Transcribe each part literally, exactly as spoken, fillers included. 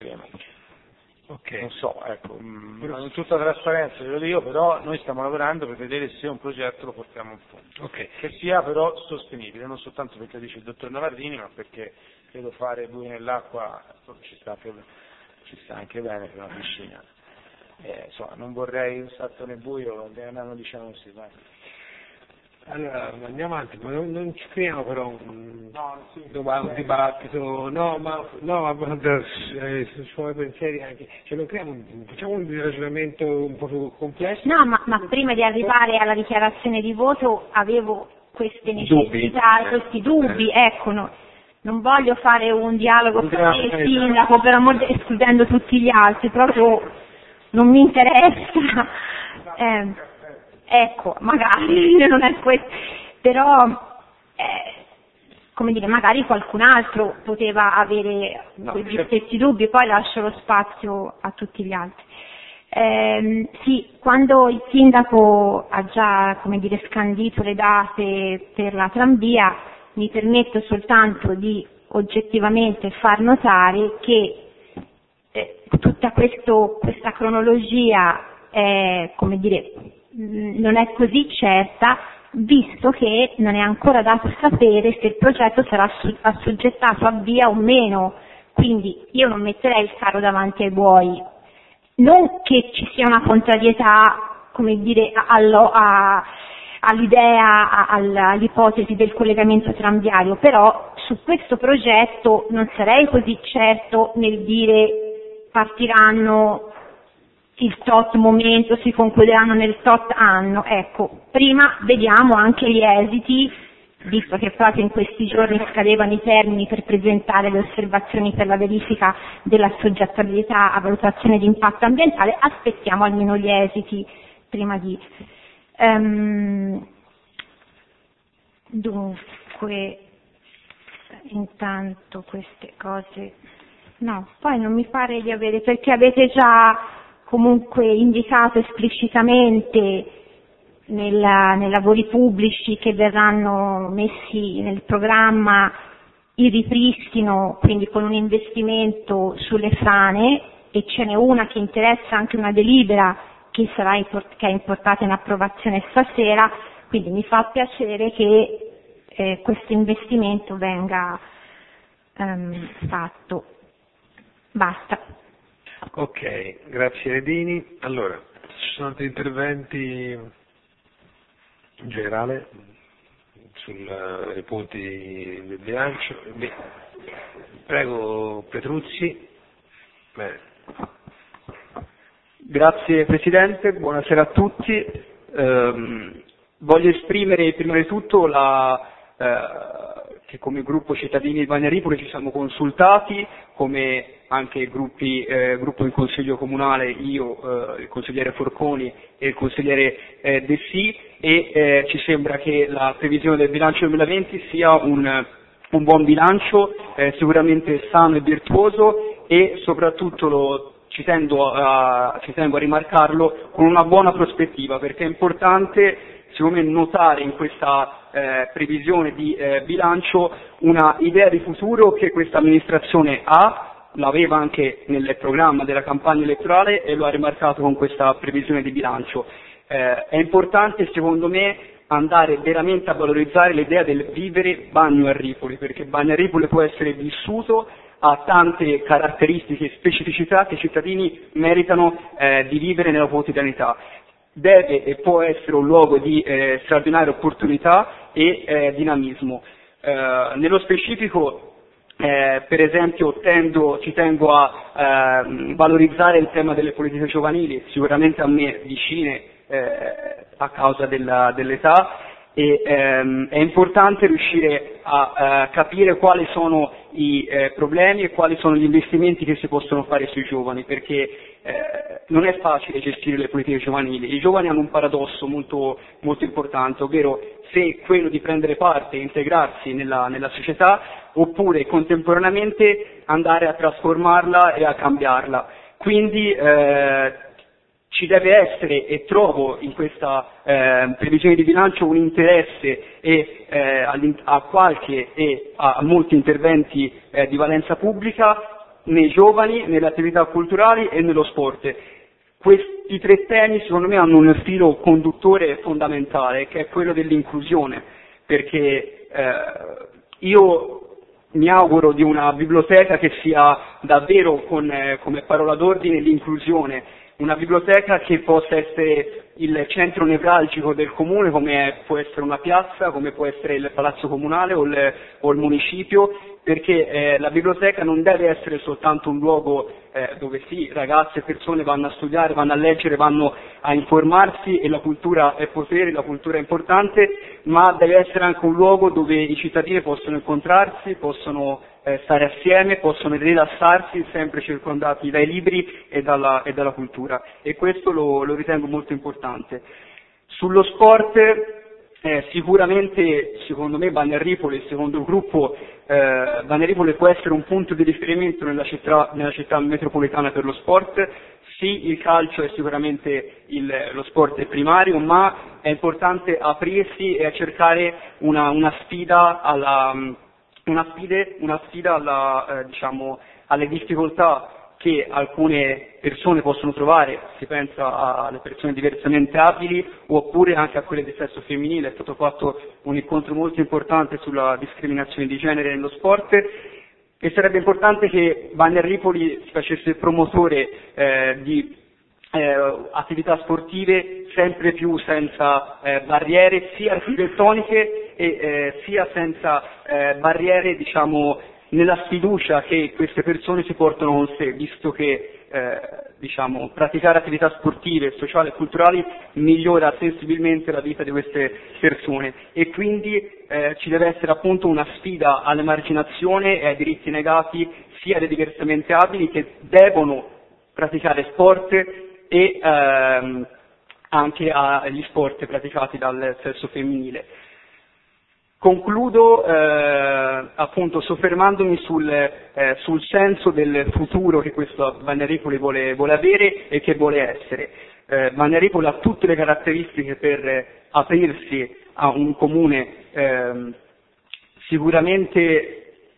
vedremo. Okay. Non so, ecco, con tutta trasparenza ve lo dico, però noi stiamo lavorando per vedere se un progetto lo portiamo in fondo, okay. che sia però sostenibile, non soltanto perché dice il dottor Navardini, ma perché credo fare buio nell'acqua ci sta anche, ci sta anche bene per una piscina. Eh, insomma, non vorrei un salto nel buio, non diciamo così, vai. Allora, andiamo avanti, ma non, non ci creiamo però un, no, sì, un dibattito, no, ma no, ma eh, sui suoi pensieri anche, cioè non creiamo un, facciamo un ragionamento un po' più complesso. No, ma, ma prima di arrivare alla dichiarazione di voto avevo queste necessità, dubbi. questi dubbi, eh. ecco, no, non voglio fare un dialogo con il sindaco, per amor di, escludendo tutti gli altri, proprio non mi interessa. Eh. Ecco, magari non è questo, però, eh, come dire, magari qualcun altro poteva avere no, quegli certo. stessi dubbi, poi lascio lo spazio a tutti gli altri. Eh, sì, quando il sindaco ha già, come dire, scandito le date per la tranvia, mi permetto soltanto di oggettivamente far notare che eh, tutta questo, questa cronologia è, come dire, non è così certa, visto che non è ancora dato sapere se il progetto sarà assoggettato a via o meno, quindi io non metterei il carro davanti ai buoi. Non che ci sia una contrarietà, come dire, allo, a, all'idea, a, all'ipotesi del collegamento tranviario, però su questo progetto non sarei così certo nel dire partiranno il tot momento, si concluderanno nel tot anno. Ecco, prima vediamo anche gli esiti, visto che proprio in questi giorni scadevano i termini per presentare le osservazioni per la verifica dell'assoggettabilità a valutazione di impatto ambientale, aspettiamo almeno gli esiti prima di... Um, dunque, intanto queste cose... No, poi non mi pare di avere, perché avete già comunque indicato esplicitamente nella, nei lavori pubblici che verranno messi nel programma il ripristino, quindi con un investimento sulle frane, e ce n'è una che interessa anche una delibera che sarà import- che è importata in approvazione stasera, quindi mi fa piacere che eh, questo investimento venga ehm, fatto. Basta. Ok, grazie Redini. Allora, ci sono altri interventi in generale sui uh, punti del bilancio? Beh, prego Petruzzi. Bene. Grazie Presidente, buonasera a tutti. Eh, voglio esprimere prima di tutto la, eh, che come gruppo cittadini di Bagnaripoli ci siamo consultati, come anche gruppi, eh, gruppo in Consiglio Comunale, io, eh, il consigliere Forconi e il consigliere eh, De Sì, e eh, ci sembra che la previsione del bilancio duemilaventi sia un, un buon bilancio, eh, sicuramente sano e virtuoso, e soprattutto lo, ci, tengo a, ci tengo a rimarcarlo con una buona prospettiva, perché è importante secondo me notare in questa eh, previsione di eh, bilancio una idea di futuro che questa amministrazione ha, l'aveva anche nel programma della campagna elettorale e lo ha rimarcato con questa previsione di bilancio. Eh, è importante secondo me andare veramente a valorizzare l'idea del vivere Bagno a Ripoli, perché Bagno a Ripoli può essere vissuto, ha tante caratteristiche e specificità che i cittadini meritano eh, di vivere nella quotidianità. Deve e può essere un luogo di eh, straordinaria opportunità e eh, dinamismo. Eh, nello specifico, eh, per esempio, tendo, ci tengo a eh, valorizzare il tema delle politiche giovanili, sicuramente a me vicine eh, a causa della, dell'età, e ehm, è importante riuscire a eh, capire quali sono i eh, problemi e quali sono gli investimenti che si possono fare sui giovani, perché eh, non è facile gestire le politiche giovanili. I giovani hanno un paradosso molto, molto importante, ovvero se quello di prendere parte e integrarsi nella, nella società, oppure contemporaneamente andare a trasformarla e a cambiarla. Quindi eh, ci deve essere, e trovo in questa eh, previsione di bilancio un interesse e, eh, a qualche e a molti interventi eh, di valenza pubblica, nei giovani, nelle attività culturali e nello sport. Questi tre temi secondo me hanno un filo conduttore fondamentale, che è quello dell'inclusione, perché eh, io mi auguro di una biblioteca che sia davvero con, eh, come parola d'ordine l'inclusione, una biblioteca che possa essere il centro nevralgico del comune, come è, può essere una piazza, come può essere il palazzo comunale o il, o il municipio, perché eh, la biblioteca non deve essere soltanto un luogo eh, dove sì, ragazze e persone vanno a studiare, vanno a leggere, vanno a informarsi, e la cultura è potere, la cultura è importante, ma deve essere anche un luogo dove i cittadini possono incontrarsi, possono eh, stare assieme, possono rilassarsi, sempre circondati dai libri e dalla, e dalla cultura, e questo lo, lo ritengo molto importante. Sullo sport, eh, sicuramente, secondo me, Bagnaripoli, secondo il gruppo, eh, Bagnaripoli può essere un punto di riferimento nella città, nella città metropolitana per lo sport. Sì, il calcio è sicuramente il, lo sport primario, ma è importante aprirsi e a cercare una, una sfida alla, una sfide, una sfida alla, eh, diciamo, alle difficoltà che alcune persone possono trovare, si pensa alle persone diversamente abili oppure anche a quelle di sesso femminile. È stato fatto un incontro molto importante sulla discriminazione di genere nello sport, e sarebbe importante che Bagnaripoli si facesse promotore eh, di eh, attività sportive sempre più senza eh, barriere, sia architettoniche e eh, sia senza eh, barriere, diciamo, nella sfiducia che queste persone si portano con sé, visto che eh, diciamo, praticare attività sportive, sociali e culturali migliora sensibilmente la vita di queste persone, e quindi eh, ci deve essere appunto una sfida all'emarginazione e ai diritti negati sia dei diversamente abili, che devono praticare sport, e ehm, anche agli sport praticati dal sesso femminile. Concludo eh, appunto soffermandomi sul, eh, sul senso del futuro che questo Bagnaripoli vuole, vuole avere e che vuole essere. Eh, Bagnaripoli ha tutte le caratteristiche per eh, aprirsi a un comune eh, sicuramente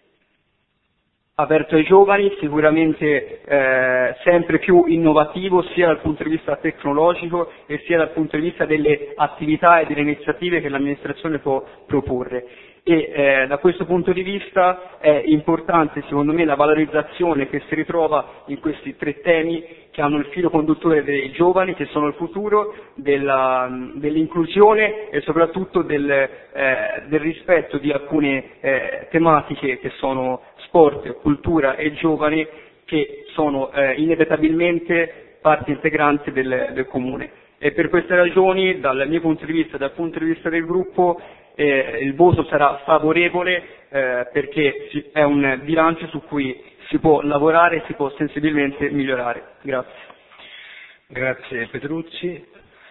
aperto ai giovani, sicuramente eh, sempre più innovativo sia dal punto di vista tecnologico e sia dal punto di vista delle attività e delle iniziative che l'amministrazione può proporre. E eh, da questo punto di vista è importante secondo me la valorizzazione che si ritrova in questi tre temi che hanno il filo conduttore dei giovani, che sono il futuro, della, dell'inclusione e soprattutto del, eh, del rispetto di alcune eh, tematiche che sono sport, cultura e giovani, che sono eh, inevitabilmente parte integrante del, del comune. E per queste ragioni, dal mio punto di vista e dal punto di vista del gruppo, eh, il voto sarà favorevole eh, perché è un bilancio su cui si può lavorare e si può sensibilmente migliorare. Grazie. Grazie Petrucci.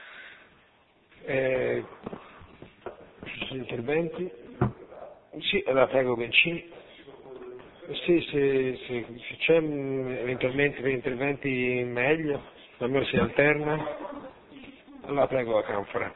Eh, ci sono interventi? Sì, allora prego Bencini. Sì, se, se, se c'è eventualmente per interventi meglio, almeno si alterna. Allora prego la Canfora.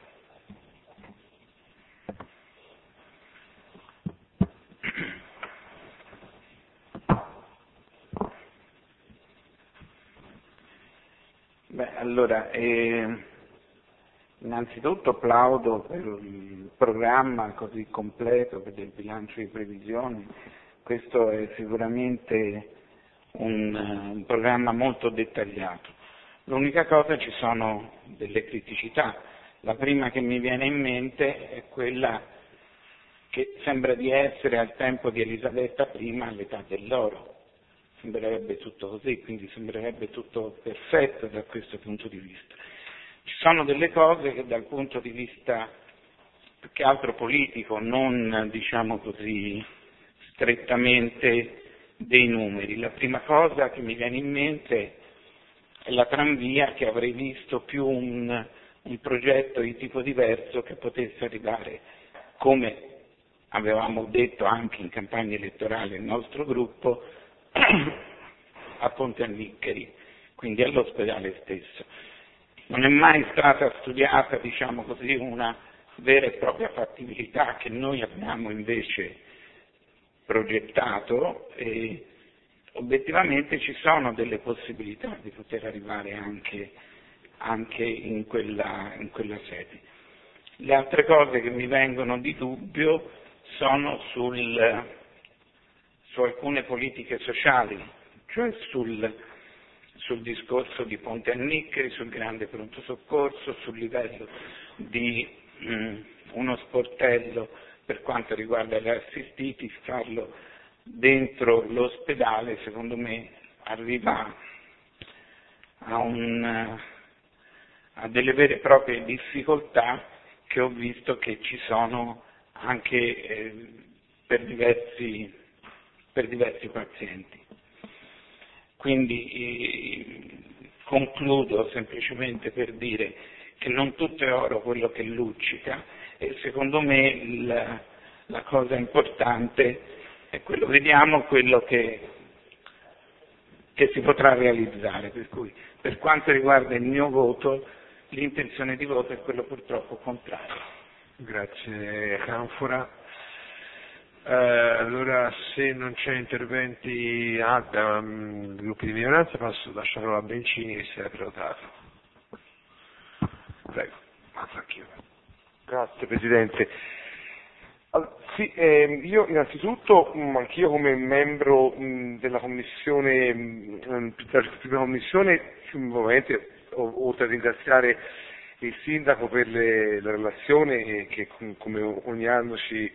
Beh, allora, eh, innanzitutto applaudo per il programma così completo, per il bilancio di previsioni. Questo è sicuramente un, un programma molto dettagliato. L'unica cosa, ci sono delle criticità. La prima che mi viene in mente è quella che sembra di essere al tempo di Elisabetta prima, all'età dell'oro. Sembrerebbe tutto così, quindi sembrerebbe tutto perfetto da questo punto di vista. Ci sono delle cose che dal punto di vista più che altro politico, non diciamo così strettamente dei numeri. La prima cosa che mi viene in mente è la tranvia, che avrei visto più un, un progetto di tipo diverso che potesse arrivare, come avevamo detto anche in campagna elettorale il nostro gruppo, a Ponte Alliccheri, quindi all'ospedale stesso. Non è mai stata studiata, diciamo così, una vera e propria fattibilità che noi abbiamo invece progettato, e obiettivamente ci sono delle possibilità di poter arrivare anche, anche in, quella, in quella sede. Le altre cose che mi vengono di dubbio sono sul, su alcune politiche sociali, cioè sul, sul discorso di Ponte a Niccheri, sul grande pronto soccorso, sul livello di mh, uno sportello per quanto riguarda gli assistiti, farlo dentro l'ospedale, secondo me arriva a, un, a delle vere e proprie difficoltà che ho visto che ci sono anche eh, per, diversi, per diversi pazienti. Quindi eh, concludo semplicemente per dire che non tutto è oro quello che luccica e secondo me il, la cosa importante è quello, vediamo quello che, che si potrà realizzare, per cui per quanto riguarda il mio voto, l'intenzione di voto è quello purtroppo contrario. Grazie Canfora. Eh, allora se non c'è interventi ah, da um, gruppi di minoranza passo la parola a Bencini che si è prenotato. Prego, Mazzacchio. Grazie Presidente. Allora, sì, eh, io innanzitutto mh, anch'io come membro mh, della commissione, mh, della prima commissione, ovviamente oltre a ringraziare il Sindaco per le, la relazione che come ogni anno ci,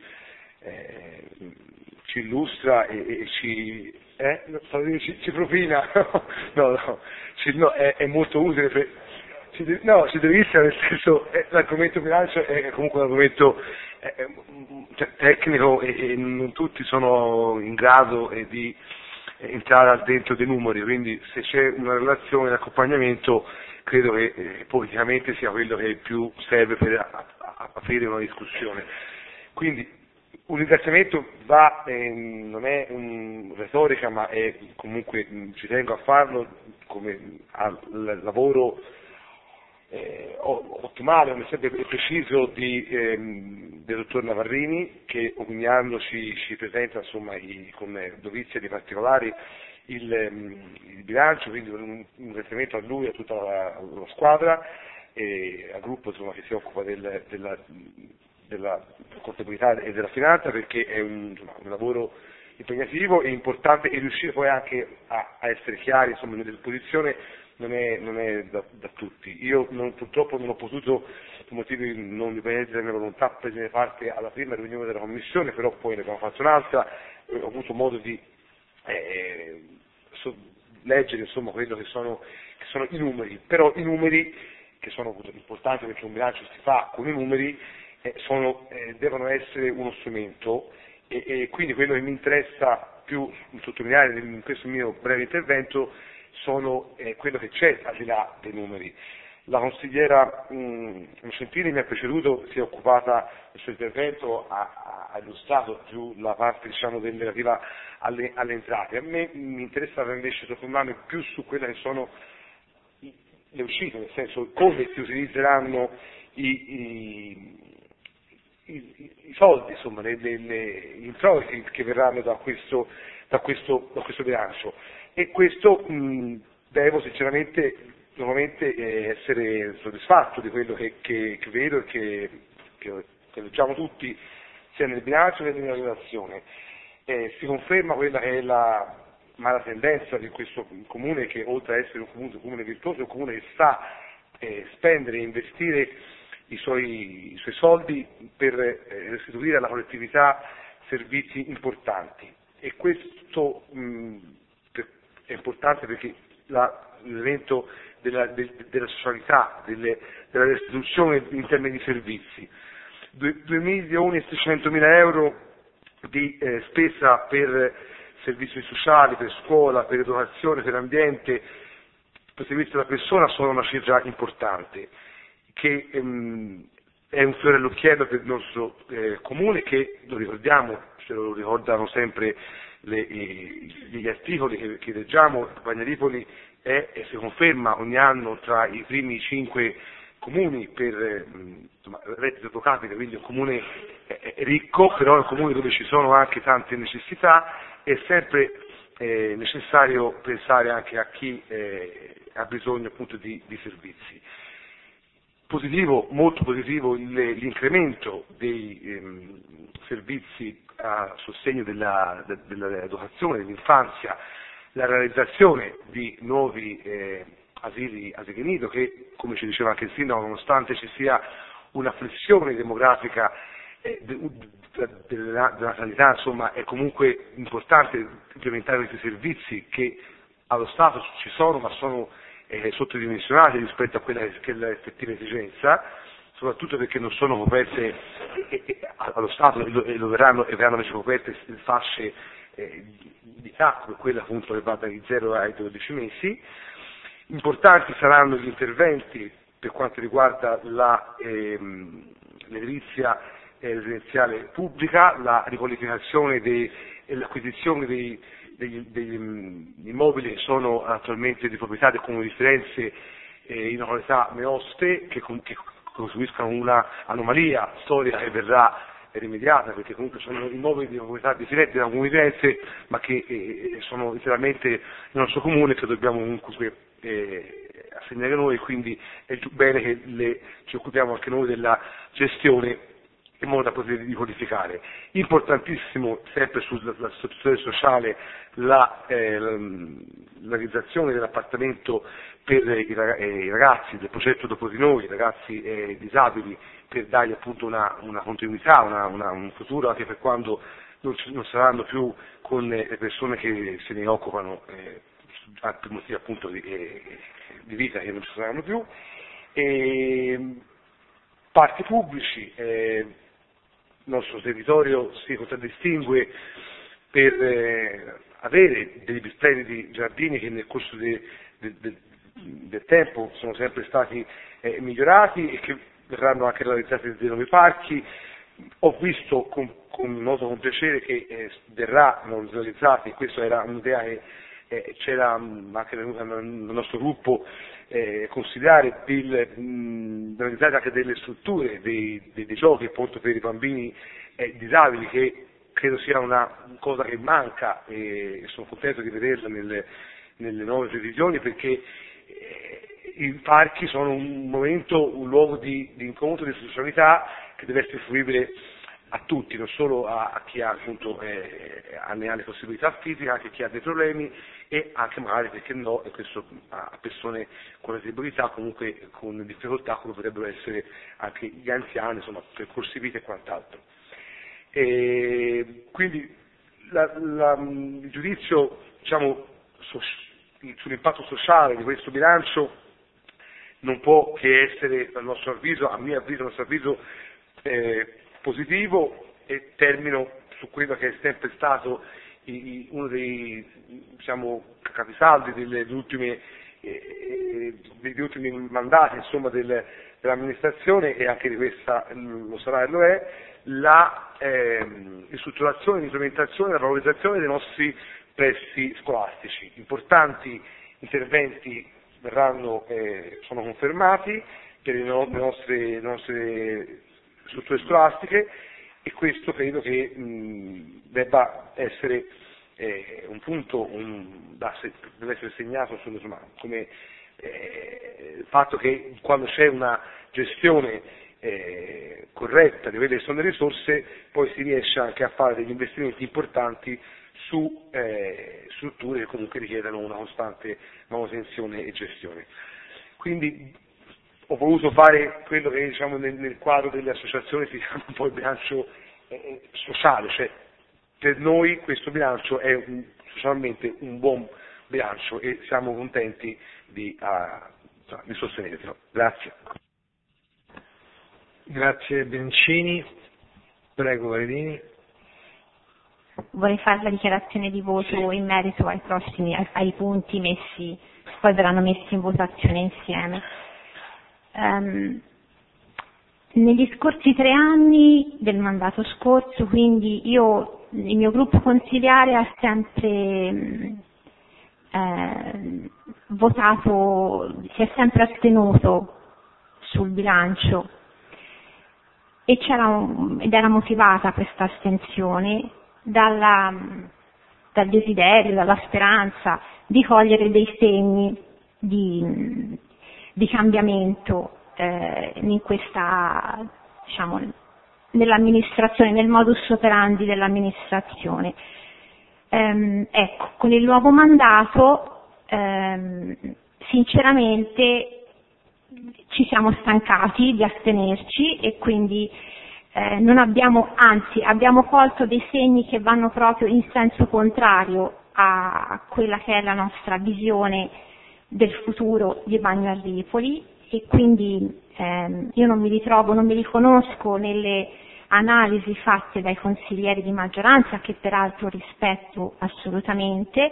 eh, ci illustra e, e ci, eh, ci, ci propina, no, no, ci, no è, è molto utile, per, ci deve, no, ci deve essere, nel senso, eh, l'argomento bilancio è comunque un argomento eh, cioè, tecnico e, e non tutti sono in grado eh, di entrare al dentro dei numeri, quindi se c'è una relazione di accompagnamento credo che eh, politicamente sia quello che più serve per a, a, aprire una discussione. Quindi un ringraziamento va, eh, non è un retorica, ma è comunque mh, ci tengo a farlo come al lavoro eh, ottimale, come sempre preciso di, ehm, del dottor Navarrini, che ogni anno ci, ci presenta insomma i, con dovizie di particolari il, il bilancio, quindi un, un ringraziamento a lui e a tutta la, la squadra e al gruppo insomma, che si occupa del, della, della contabilità e della finanza, perché è un, insomma, un lavoro impegnativo e importante e riuscire poi anche a, a essere chiari insomma, nella posizione non è, non è da, da tutti. Io non, purtroppo non ho potuto, per motivi non dipendenti dalla mia volontà, prendere parte alla prima riunione della Commissione, però poi ne abbiamo fatto un'altra, ho avuto modo di eh, so, leggere insomma quello che sono, che sono i numeri, però i numeri che sono importanti perché un bilancio si fa con i numeri eh, sono, eh, devono essere uno strumento e, e quindi quello che mi interessa più sottolineare in questo mio breve intervento sono eh, quello che c'è al di là dei numeri. La consigliera Nocentini mi ha preceduto, si è occupata del suo intervento, ha, ha illustrato più la parte diciamo, relativa alle, alle entrate. A me mi interessava invece soffermarmi più su quelle che sono i, le uscite, nel senso come si utilizzeranno i, i, i, i soldi, insomma, le, le, le, gli introiti che verranno da questo, da questo, da questo bilancio. E questo mh, devo sinceramente nuovamente eh, essere soddisfatto di quello che, che, che vedo e che, che, che leggiamo tutti sia nel bilancio che nella relazione. Eh, si conferma quella che è la mala tendenza di questo comune che oltre a essere un comune, un comune virtuoso è un comune che sa eh, spendere e investire i suoi, i suoi soldi per eh, restituire alla collettività servizi importanti e questo mh, è importante perché la, l'evento della, de, della socialità, delle, della restituzione in termini di servizi. due milioni e seicentomila euro di eh, spesa per servizi sociali, per scuola, per educazione, per ambiente, per servizi alla persona sono una cifra importante, che ehm, è un fiore all'occhiello per il nostro eh, comune che, lo ricordiamo, ce lo ricordano sempre Le, gli articoli che, che leggiamo, Bagnaripoli è e si conferma ogni anno tra i primi cinque comuni per eh, reddito pro capite, quindi un comune è, è ricco, però è un comune dove ci sono anche tante necessità, è sempre è necessario pensare anche a chi eh, ha bisogno appunto di, di servizi. Positivo, molto positivo il, l'incremento dei ehm, servizi a sostegno della, de, dell'educazione, dell'infanzia, la realizzazione di nuovi eh, asili, asili nido che, come ci diceva anche il sindaco, nonostante ci sia una flessione demografica eh, de, de, della, della sanità, insomma, è comunque importante implementare questi servizi che allo Stato ci sono, ma sono eh, sottodimensionati rispetto a quella che è l'effettiva esigenza, soprattutto perché non sono coperte eh, eh, allo Stato e lo, e lo verranno, e verranno invece coperte fasce eh, di età come quella appunto che va dai zero ai dodici mesi. Importanti saranno gli interventi per quanto riguarda la, ehm, l'edilizia eh, residenziale pubblica, la riqualificazione dei, e l'acquisizione dei, degli, degli um, immobili che sono attualmente di proprietà del Comune di Firenze eh, in località Meoste, che, che costituiscono una anomalia storica che verrà rimediata, perché comunque sono immobili di proprietà di Firenze, della Comune di Firenze, ma che eh, sono interamente nel nostro comune, che dobbiamo comunque eh, assegnare noi, quindi è bene che le, ci occupiamo anche noi della gestione in modo da poter riqualificare. Importantissimo, sempre sulla situazione sociale, la, eh, la, la realizzazione dell'appartamento per i ragazzi del progetto Dopo di Noi, i ragazzi eh, disabili, per dargli appunto una, una continuità, una, una, un futuro anche per quando non, non saranno più con le persone che se ne occupano eh, per motivi appunto di, eh, di vita che non ci saranno più. E, parchi pubblici, eh, il nostro territorio si contraddistingue per eh, avere degli splendidi giardini che nel corso de, de, de, del tempo sono sempre stati eh, migliorati e che verranno anche realizzati dei nuovi parchi. Ho visto con, con noto con piacere che eh, verranno realizzati, questa era un'idea che eh, c'era mh, anche venuta nel nostro gruppo, eh, considerare il, mh, realizzare anche delle strutture, dei, dei, dei giochi appunto per i bambini eh, disabili, che credo sia una cosa che manca e sono contento di vederla nelle, nelle nuove previsioni, perché eh, i parchi sono un momento, un luogo di, di incontro, di socialità che deve essere fruibile a tutti, non solo a, a chi ha appunto eh, ne ha le possibilità fisiche, anche a chi ha dei problemi e anche magari, perché no, e questo, a persone con disabilità, comunque con difficoltà, come potrebbero essere anche gli anziani, insomma, percorsi vita e quant'altro. E quindi la, la, il giudizio, diciamo, so, sull'impatto sociale di questo bilancio non può che essere, a nostro avviso, a mio avviso, a nostro avviso, eh, positivo, e termino su quello che è sempre stato i, i, uno dei, diciamo, capisaldi delle, delle ultime, eh, degli ultimi mandati, insomma, del, dell'amministrazione, e anche di questa lo sarà e lo è, la eh, ristrutturazione, l'implementazione e la valorizzazione dei nostri pressi scolastici. Importanti interventi verranno, eh, sono confermati per le, no, le, nostre, le nostre strutture scolastiche, e questo credo che mh, debba essere eh, un punto un, da, deve essere segnato insomma, come eh, il fatto che quando c'è una gestione eh, corretta di quelle che sono le risorse, poi si riesce anche a fare degli investimenti importanti su eh, strutture che comunque richiedono una costante manutenzione e gestione. Quindi ho voluto fare quello che, diciamo, nel, nel quadro delle associazioni si chiama un po' il bilancio eh, sociale, cioè per noi questo bilancio è un, socialmente un buon bilancio e siamo contenti di, uh, di sostenerlo. Grazie. Grazie Bencini. Prego Valedini. Vorrei fare la dichiarazione di voto sì. in merito ai prossimi, ai, ai punti messi, poi verranno messi in votazione insieme. Um, negli scorsi tre anni del mandato scorso, quindi io, il mio gruppo consiliare ha sempre eh, votato, si è sempre astenuto sul bilancio, e c'era un, ed era motivata questa astensione dalla dal desiderio, dalla speranza di cogliere dei segni di, di cambiamento eh, in questa, diciamo, nell'amministrazione, nel modus operandi dell'amministrazione. Ehm, ecco, con il nuovo mandato, ehm, sinceramente ci siamo stancati di astenerci e quindi eh, non abbiamo, anzi abbiamo colto dei segni che vanno proprio in senso contrario a quella che è la nostra visione del futuro di Bagno Arripoli e quindi ehm, io non mi ritrovo, non mi riconosco nelle analisi fatte dai consiglieri di maggioranza, che peraltro rispetto assolutamente,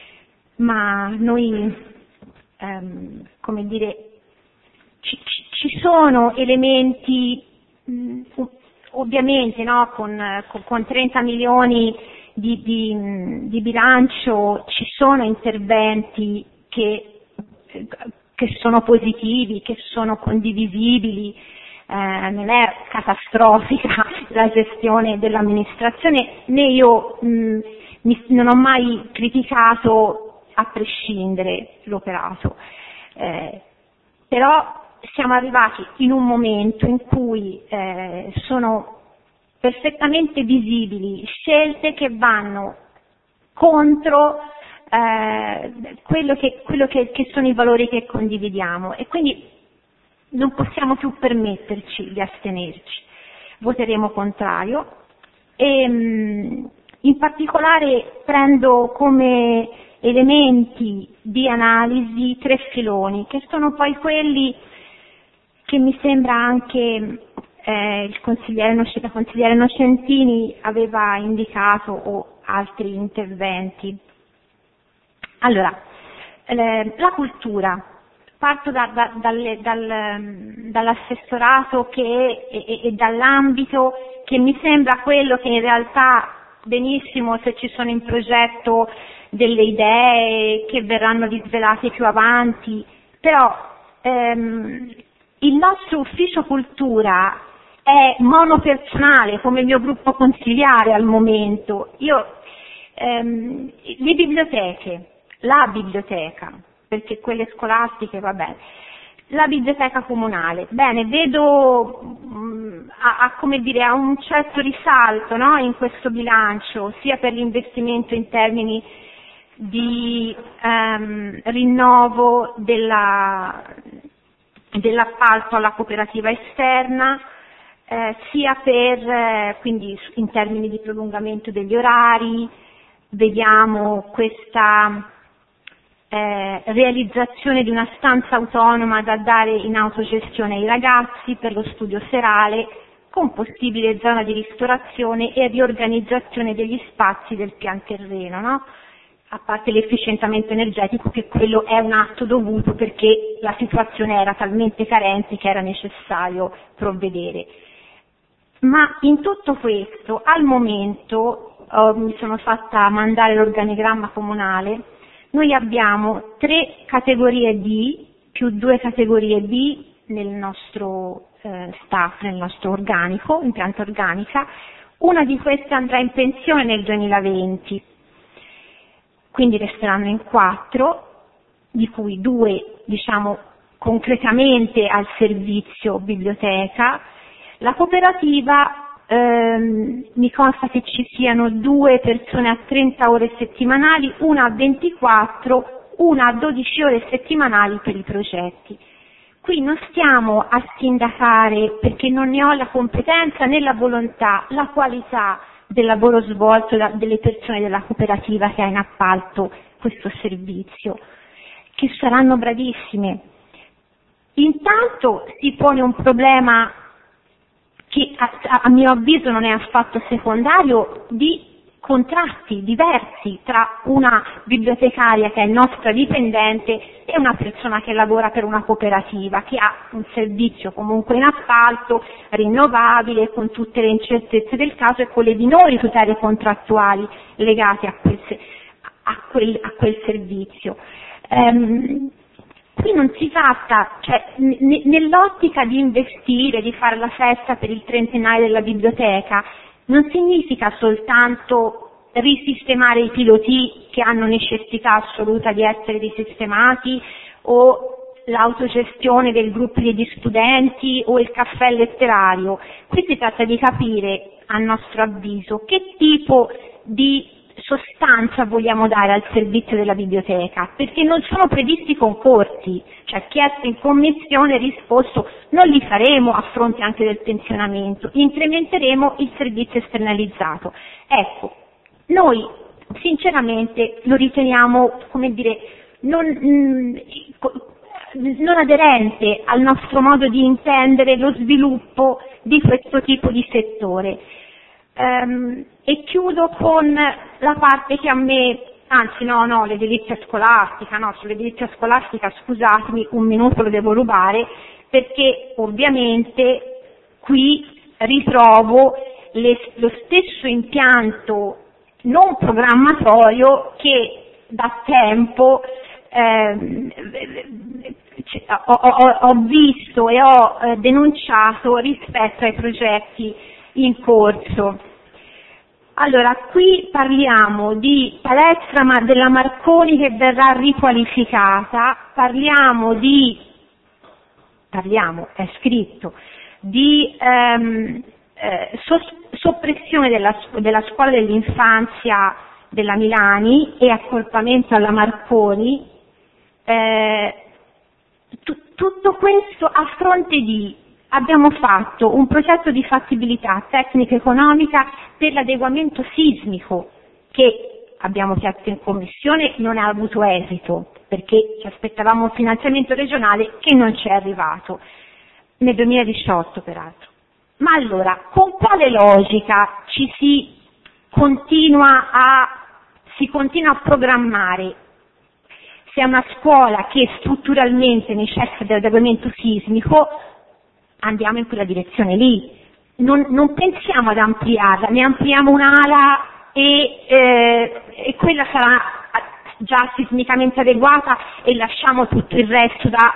ma noi, ehm, come dire, ci, ci sono elementi, mh, ovviamente no, con, con, con trenta milioni di, di, di bilancio ci sono interventi che, che sono positivi, che sono condivisibili, eh, non è catastrofica la gestione dell'amministrazione, né io mh, mi, non ho mai criticato a prescindere l'operato, eh, però siamo arrivati in un momento in cui eh, sono perfettamente visibili scelte che vanno contro eh, quello, che, quello che, che sono i valori che condividiamo e quindi non possiamo più permetterci di astenerci. Voteremo contrario e mh, in particolare prendo come elementi di analisi tre filoni che sono poi quelli che mi sembra anche eh, il consigliere, la consigliere Nocentini aveva indicato o altri interventi. Allora, eh, la cultura. Parto da, da, dalle, dal, dall'assessorato che, e, e dall'ambito che mi sembra quello che in realtà benissimo se ci sono in progetto delle idee che verranno disvelate più avanti, però ehm, il nostro ufficio cultura è monopersonale come il mio gruppo consigliare al momento. Io, ehm, le biblioteche, la biblioteca, perché quelle scolastiche va bene, la biblioteca comunale, bene, vedo mh, a, a, come dire, a un certo risalto no, in questo bilancio, sia per l'investimento in termini di ehm, rinnovo della, dell'appalto alla cooperativa esterna, eh, sia per, eh, quindi in termini di prolungamento degli orari, vediamo questa eh, realizzazione di una stanza autonoma da dare in autogestione ai ragazzi per lo studio serale, con possibile zona di ristorazione e riorganizzazione degli spazi del pian terreno, no? A parte l'efficientamento energetico, che quello è un atto dovuto perché la situazione era talmente carente che era necessario provvedere. Ma in tutto questo, al momento, oh, mi sono fatta mandare l'organigramma comunale, noi abbiamo tre categorie D più due categorie B nel nostro eh, staff, nel nostro organico, impianto organica. Una di queste andrà in pensione nel duemilaventi, quindi resteranno in quattro, di cui due, diciamo, concretamente al servizio biblioteca. La cooperativa ehm, mi consta che ci siano due persone a trenta ore settimanali, una a ventiquattro, una a dodici ore settimanali per i progetti. Qui non stiamo a sindacare perché non ne ho la competenza né la volontà, la qualità del lavoro svolto da, delle persone della cooperativa che ha in appalto questo servizio, che saranno bravissime. Intanto si pone un problema che a, a mio avviso non è affatto secondario, di contratti diversi tra una bibliotecaria che è nostra dipendente e una persona che lavora per una cooperativa, che ha un servizio comunque in appalto, rinnovabile, con tutte le incertezze del caso e con le minori tutele contrattuali legate a quel, a quel, a quel servizio. Um, Qui non si tratta, cioè, n- nell'ottica di investire, di fare la festa per il trentenario della biblioteca, non significa soltanto risistemare i piloti che hanno necessità assoluta di essere risistemati, o l'autogestione del gruppo degli studenti o il caffè letterario. Qui si tratta di capire, a nostro avviso, che tipo di sostanza vogliamo dare al servizio della biblioteca, perché non sono previsti concorsi, cioè chiesto in commissione, risposto, non li faremo a fronte anche del pensionamento, incrementeremo il servizio esternalizzato. Ecco, noi sinceramente lo riteniamo, come dire, non, non aderente al nostro modo di intendere lo sviluppo di questo tipo di settore. Um, e chiudo con la parte che a me, anzi no, no, l'edilizia scolastica, no, sull'edilizia scolastica scusatemi, un minuto lo devo rubare, perché ovviamente qui ritrovo le, lo stesso impianto non programmatorio che da tempo eh, ho, ho, ho visto e ho eh, denunciato rispetto ai progetti in corso. Allora, qui parliamo di palestra della Marconi che verrà riqualificata, parliamo di, parliamo, è scritto, di ehm, eh, soppressione della, della scuola dell'infanzia della Milani e accorpamento alla Marconi, eh, t- tutto questo a fronte di abbiamo fatto un progetto di fattibilità tecnico-economica per l'adeguamento sismico che abbiamo chiesto in commissione, non ha avuto esito perché ci aspettavamo un finanziamento regionale che non ci è arrivato, nel duemiladiciotto peraltro. Ma allora, con quale logica ci si continua a, si continua a programmare? Se è una scuola che strutturalmente necessita di adeguamento sismico, andiamo in quella direzione lì, non, non pensiamo ad ampliarla, ne ampliamo un'ala e, eh, e quella sarà già sismicamente adeguata e lasciamo tutto il resto da,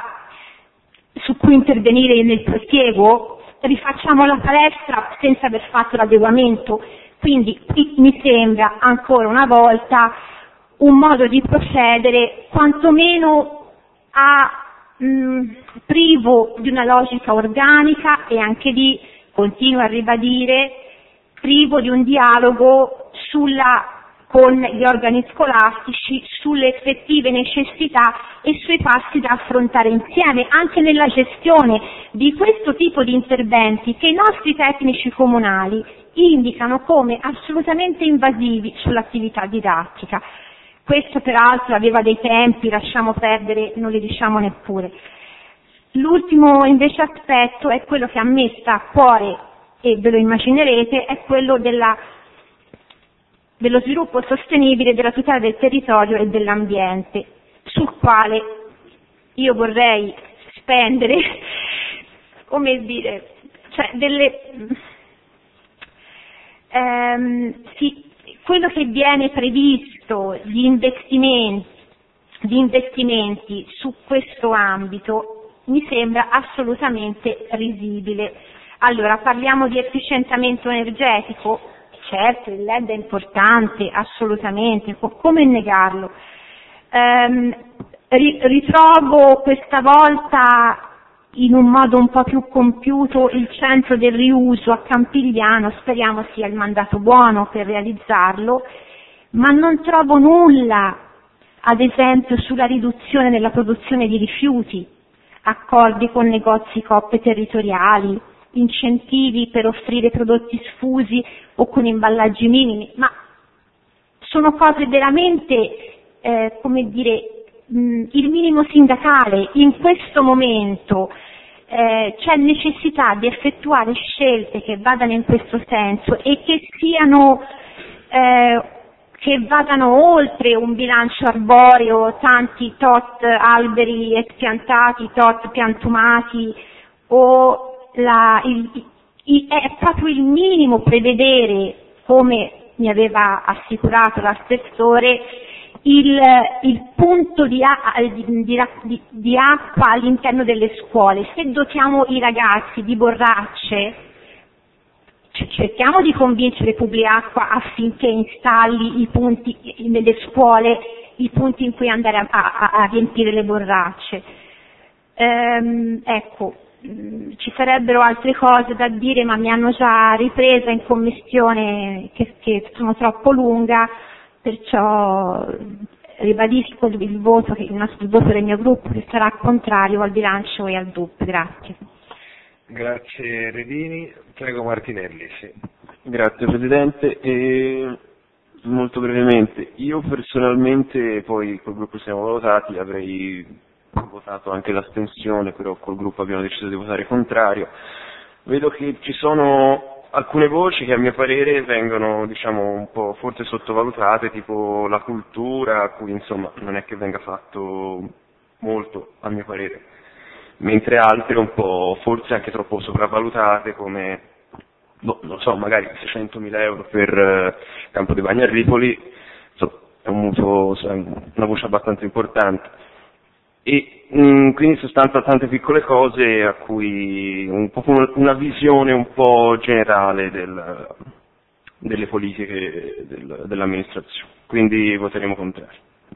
su cui intervenire nel prosieguo, rifacciamo la palestra senza aver fatto l'adeguamento. Quindi qui mi sembra ancora una volta un modo di procedere quantomeno a mh, privo di una logica organica e anche di, continuo a ribadire, privo di un dialogo sulla, con gli organi scolastici sulle effettive necessità e sui passi da affrontare insieme, anche nella gestione di questo tipo di interventi che i nostri tecnici comunali indicano come assolutamente invasivi sull'attività didattica. Questo peraltro aveva dei tempi, lasciamo perdere, non li diciamo neppure. L'ultimo invece aspetto è quello che a me sta a cuore, e ve lo immaginerete, è quello della, dello sviluppo sostenibile, della tutela del territorio e dell'ambiente, sul quale io vorrei spendere, come dire, cioè delle... Ehm, sì, quello che viene previsto, gli investimenti, gli investimenti su questo ambito mi sembra assolutamente risibile. Allora, parliamo di efficientamento energetico, certo il L E D è importante, assolutamente, come negarlo? Ehm, ritrovo questa volta in un modo un po' più compiuto il centro del riuso a Campigliano, speriamo sia il mandato buono per realizzarlo, ma non trovo nulla, ad esempio, sulla riduzione nella produzione di rifiuti, accordi con negozi coop territoriali, incentivi per offrire prodotti sfusi o con imballaggi minimi, ma sono cose veramente, eh, come dire, il minimo sindacale. In questo momento eh, c'è necessità di effettuare scelte che vadano in questo senso e che siano eh, che vadano oltre un bilancio arboreo, tanti tot alberi espiantati, tot piantumati, o la, il, il, è proprio il minimo prevedere, come mi aveva assicurato l'assessore, Il, il punto di, di, di, di acqua all'interno delle scuole. Se dotiamo i ragazzi di borracce, cerchiamo di convincere Publiacqua affinché installi i punti nelle scuole, i punti in cui andare a, a, a riempire le borracce. Ehm, ecco, mh, ci sarebbero altre cose da dire, ma mi hanno già ripresa in commissione che, che sono troppo lunga, perciò ribadisco il, il voto, che, il, nostro, il voto del mio gruppo, che sarà contrario al bilancio e al D U P. Grazie. Grazie Redini, prego Martinelli. Sì. Grazie Presidente. E molto brevemente, io personalmente, poi col gruppo siamo votati, avrei votato anche l'astensione, però col gruppo abbiamo deciso di votare contrario. Vedo che ci sono alcune voci che a mio parere vengono, diciamo, un po' forse sottovalutate, tipo la cultura, a cui insomma non è che venga fatto molto a mio parere, mentre altre un po' forse anche troppo sopravvalutate, come, boh, non so, magari seicentomila euro per eh, Campo dei Bagni a Ripoli, insomma, è un voto, una voce abbastanza importante. E mh, quindi in sostanza tante piccole cose a cui un po' una visione un po' generale del, delle politiche del, dell'amministrazione. Quindi voteremo contrario.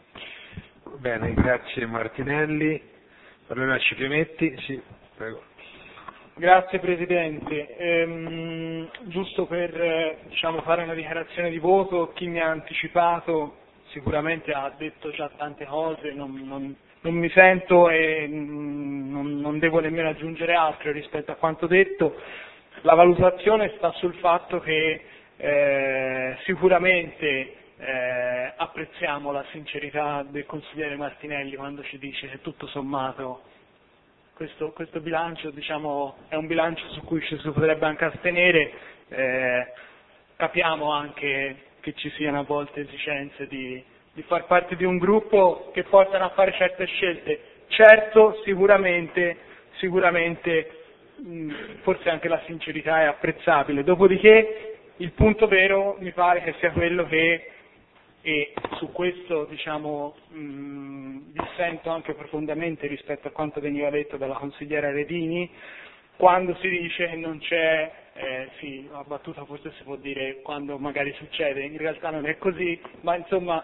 Bene, grazie Martinelli. Allora Ciprimetti, sì, prego. Grazie Presidente. Ehm, giusto per eh, diciamo, fare una dichiarazione di voto, chi mi ha anticipato sicuramente ha detto già tante cose, non, non, non mi sento e non, non devo nemmeno aggiungere altro rispetto a quanto detto. La valutazione sta sul fatto che eh, sicuramente eh, apprezziamo la sincerità del consigliere Martinelli quando ci dice che tutto sommato questo, questo bilancio, diciamo, è un bilancio su cui ci si potrebbe anche astenere. Eh, capiamo anche che ci siano a volte esigenze di, di far parte di un gruppo che portano a fare certe scelte. Certo, sicuramente, sicuramente mh, forse anche la sincerità è apprezzabile. Dopodiché il punto vero mi pare che sia quello che, e su questo diciamo mh, dissento anche profondamente rispetto a quanto veniva detto dalla consigliera Redini, quando si dice che non c'è, eh, sì, a battuta forse si può dire quando magari succede, in realtà non è così, ma insomma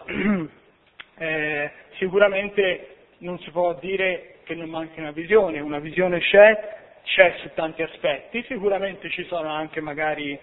eh, sicuramente non si può dire che non manchi una visione, una visione c'è, c'è su tanti aspetti, sicuramente ci sono anche magari,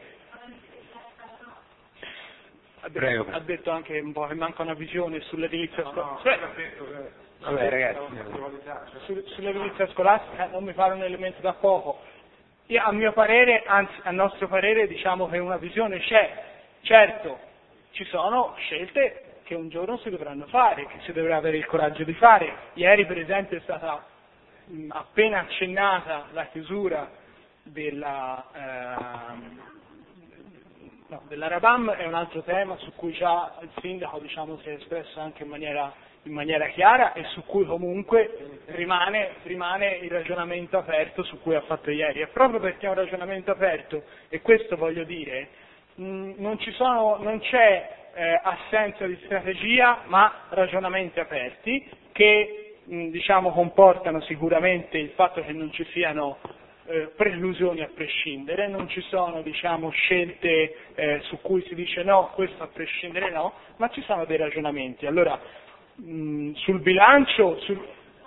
ha detto, Prego. ha detto anche un po' che manca una visione sull'edilizia No, scolastica. no, Vabbè ragazzi, Su, sull'edilizia scolastica non mi pare un elemento da poco. Io, a mio parere, anzi a nostro parere, diciamo che una visione c'è. Certo, ci sono scelte che un giorno si dovranno fare, che si dovrà avere il coraggio di fare. Ieri per esempio è stata mh, appena accennata la chiusura della, eh, no, dell'Arabam, è un altro tema su cui già il sindaco diciamo, si è espresso anche in maniera in maniera chiara e su cui comunque rimane, rimane il ragionamento aperto su cui ha fatto ieri. E proprio perché è un ragionamento aperto, e questo voglio dire, mh, non, ci sono, non c'è eh, assenza di strategia, ma ragionamenti aperti che mh, diciamo, comportano sicuramente il fatto che non ci siano eh, preclusioni a prescindere, non ci sono diciamo, scelte eh, su cui si dice no, questo a prescindere no, ma ci sono dei ragionamenti. Allora, sul bilancio sul...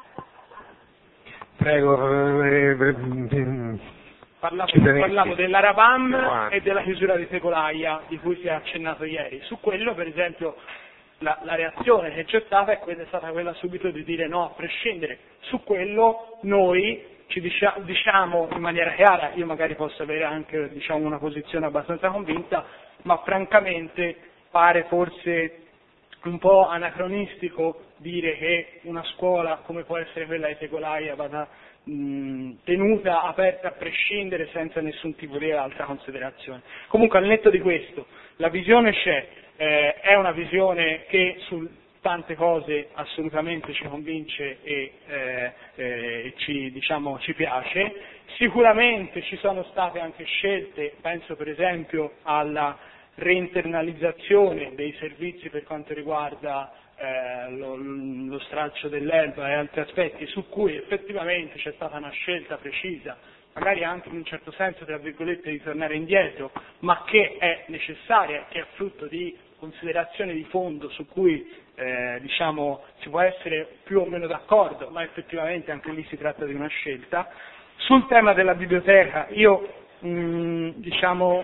prego eh, eh, parlavo, parlavo dell'Arabam e della chiusura di Tegolaia di cui si è accennato ieri. Su quello per esempio la, la reazione che c'è stata è, quella, è stata quella subito di dire no a prescindere. Su quello noi ci dicia, diciamo in maniera chiara, io magari posso avere anche diciamo, una posizione abbastanza convinta, ma francamente pare forse un po' anacronistico dire che una scuola come può essere quella di Tegolaia vada mh, tenuta aperta a prescindere senza nessun tipo di altra considerazione. Comunque al netto di questo la visione c'è, eh, è una visione che su tante cose assolutamente ci convince e eh, eh, ci, diciamo, ci piace. Sicuramente ci sono state anche scelte, penso per esempio alla reinternalizzazione dei servizi per quanto riguarda eh, lo, lo stralcio dell'Elba e altri aspetti su cui effettivamente c'è stata una scelta precisa magari anche in un certo senso, tra virgolette, di tornare indietro, ma che è necessaria, che è frutto di considerazioni di fondo su cui eh, diciamo si può essere più o meno d'accordo, ma effettivamente anche lì si tratta di una scelta. Sul tema della biblioteca io mh, diciamo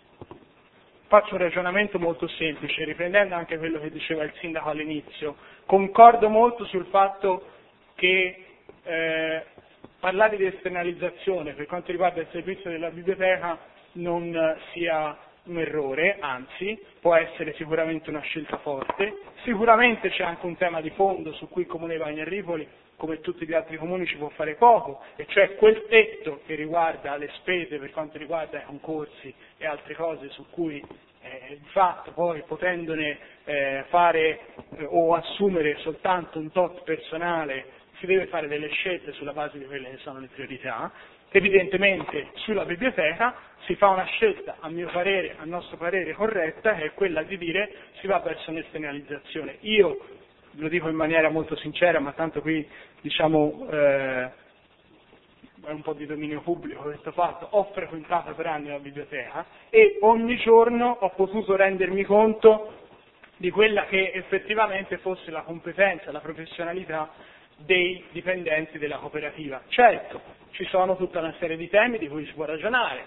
faccio un ragionamento molto semplice, riprendendo anche quello che diceva il sindaco all'inizio. Concordo molto sul fatto che eh, parlare di esternalizzazione per quanto riguarda il servizio della biblioteca non sia un errore, anzi può essere sicuramente una scelta forte. Sicuramente c'è anche un tema di fondo su cui il Comune di Bagnaripoli, come tutti gli altri comuni, ci può fare poco, e cioè quel tetto che riguarda le spese per quanto riguarda i concorsi e altre cose su cui eh, di fatto poi potendone eh, fare eh, o assumere soltanto un tot personale si deve fare delle scelte sulla base di quelle che sono le priorità. Evidentemente sulla biblioteca si fa una scelta, a mio parere, a nostro parere corretta, che è quella di dire si va verso un'esternalizzazione. Io lo dico in maniera molto sincera, ma tanto qui diciamo eh, è un po' di dominio pubblico questo fatto, ho frequentato per anni la biblioteca e ogni giorno ho potuto rendermi conto di quella che effettivamente fosse la competenza, la professionalità dei dipendenti della cooperativa. Certo, ci sono tutta una serie di temi di cui si può ragionare,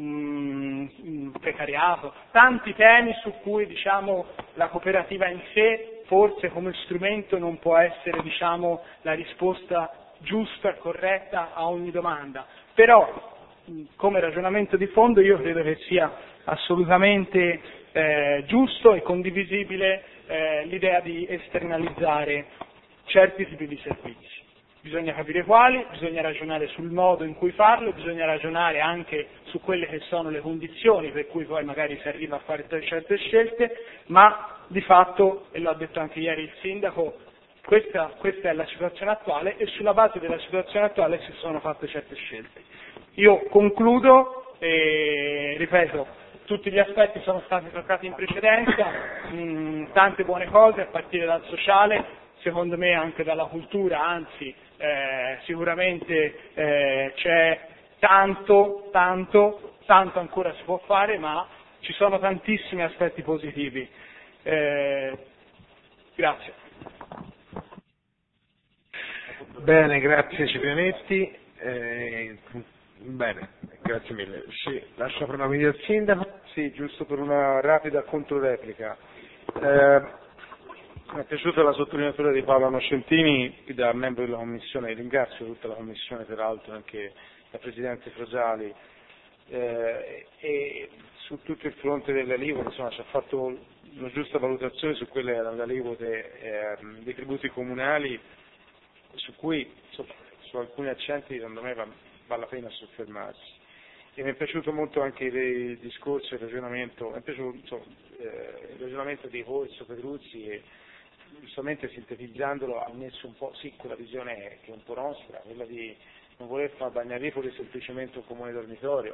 mh, precariato, tanti temi su cui diciamo la cooperativa in sé forse come strumento non può essere diciamo la risposta giusta e corretta a ogni domanda, però mh, come ragionamento di fondo io credo che sia assolutamente eh, giusto e condivisibile eh, l'idea di esternalizzare certi tipi di servizi. Bisogna capire quali, bisogna ragionare sul modo in cui farlo, bisogna ragionare anche su quelle che sono le condizioni per cui poi magari si arriva a fare certe scelte, ma di fatto, e l'ha detto anche ieri il sindaco, questa, questa è la situazione attuale e sulla base della situazione attuale si sono fatte certe scelte. Io concludo e ripeto, tutti gli aspetti sono stati toccati in precedenza, mh, tante buone cose a partire dal sociale, secondo me anche dalla cultura, anzi eh, sicuramente eh, c'è tanto, tanto, tanto ancora si può fare, ma ci sono tantissimi aspetti positivi. Eh, grazie. Bene, grazie Ciprianetti. Eh, bene, grazie mille. Sì, lascio la parola al sindaco. Sì, giusto per una rapida controreplica. Eh, Mi è piaciuta la sottolineatura di Paolo Noscentini da membro della Commissione, ringrazio tutta la Commissione peraltro, anche la Presidente Frosali, eh, e su tutto il fronte delle aliquote insomma ci ha fatto una giusta valutazione su quelle erano le aliquote eh, dei tributi comunali, su cui insomma, su alcuni accenti secondo me va, vale la pena soffermarsi. E mi è piaciuto molto anche il discorso, il ragionamento, mi è piaciuto insomma, eh, il ragionamento di Corso, Pedruzzi e giustamente sintetizzandolo ha messo un po' sì quella visione che è un po' nostra, quella di non voler fare Bagnaripoli semplicemente un comune dormitorio,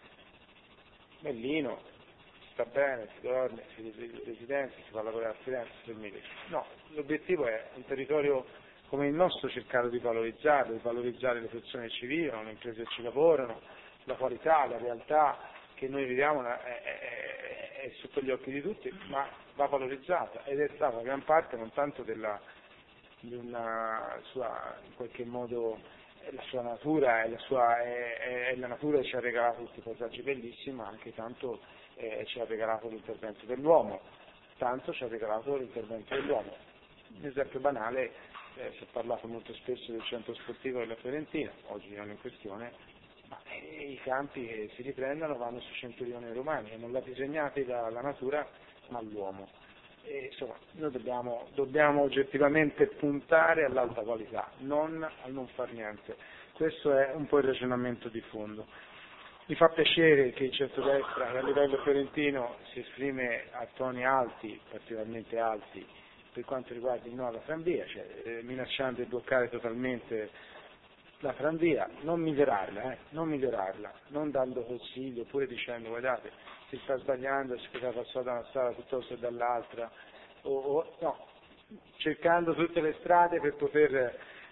bellino, si sta bene, si dorme, si residenza, si va a lavorare a Firenze, no, l'obiettivo è un territorio come il nostro cercare di valorizzarlo, di valorizzare le persone che ci vivono, le imprese che ci lavorano, la qualità, la realtà che noi viviamo è, è, è sotto gli occhi di tutti, ma va valorizzata ed è stata gran parte non tanto della, di una sua, in qualche modo, la sua natura, è la, sua, è, è la natura che ci ha regalato questi paesaggi bellissimi, ma anche tanto eh, ci ha regalato l'intervento dell'uomo, tanto ci ha regalato l'intervento dell'uomo. Un esempio banale, eh, si è parlato molto spesso del centro sportivo della Fiorentina, oggi non è in questione, ma eh, i campi che si riprendono vanno su centurioni romani e non l'ha disegnati dalla natura ma l'uomo. E, insomma, noi dobbiamo, dobbiamo oggettivamente puntare all'alta qualità, non al non far niente. Questo è un po' il ragionamento di fondo. Mi fa piacere che il centrodestra a livello fiorentino si esprime a toni alti, particolarmente alti, per quanto riguarda il no alla tranvia, cioè eh, minacciando di bloccare totalmente la tranvia, non migliorarla, eh, non migliorarla, non dando consigli oppure dicendo guardate si sta sbagliando, si poteva passare da una strada piuttosto che dall'altra, o, o no, cercando tutte le strade per poter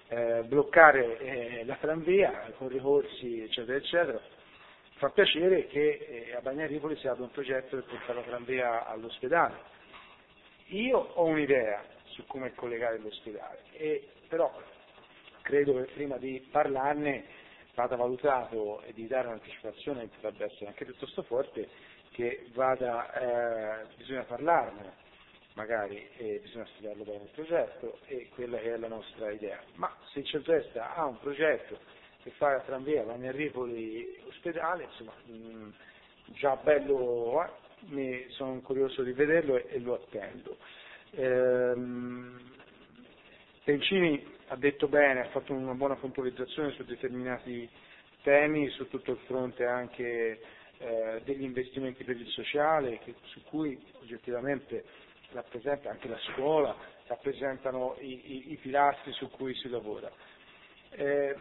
eh, bloccare eh, la tranvia con ricorsi eccetera eccetera. Fa piacere che eh, a Bagnaripoli si abbia un progetto per portare la tranvia all'ospedale. Io ho un'idea su come collegare l'ospedale, e, però credo che prima di parlarne vada valutato e di dare un'anticipazione che potrebbe essere anche piuttosto forte, che vada, eh, bisogna parlarne, magari eh, bisogna studiarlo bene il progetto e quella che è la nostra idea. Ma se il centrodestra ha un progetto per fare la tranvia Bagnaripoli ospedale, insomma, mh, già bello, eh, mi sono curioso di vederlo e, e lo attendo. Ehm, Pencini ha detto bene, ha fatto una buona puntualizzazione su determinati temi, su tutto il fronte anche eh, degli investimenti per il sociale, che, su cui oggettivamente rappresenta anche la scuola, rappresentano i, i, i pilastri su cui si lavora. Eh,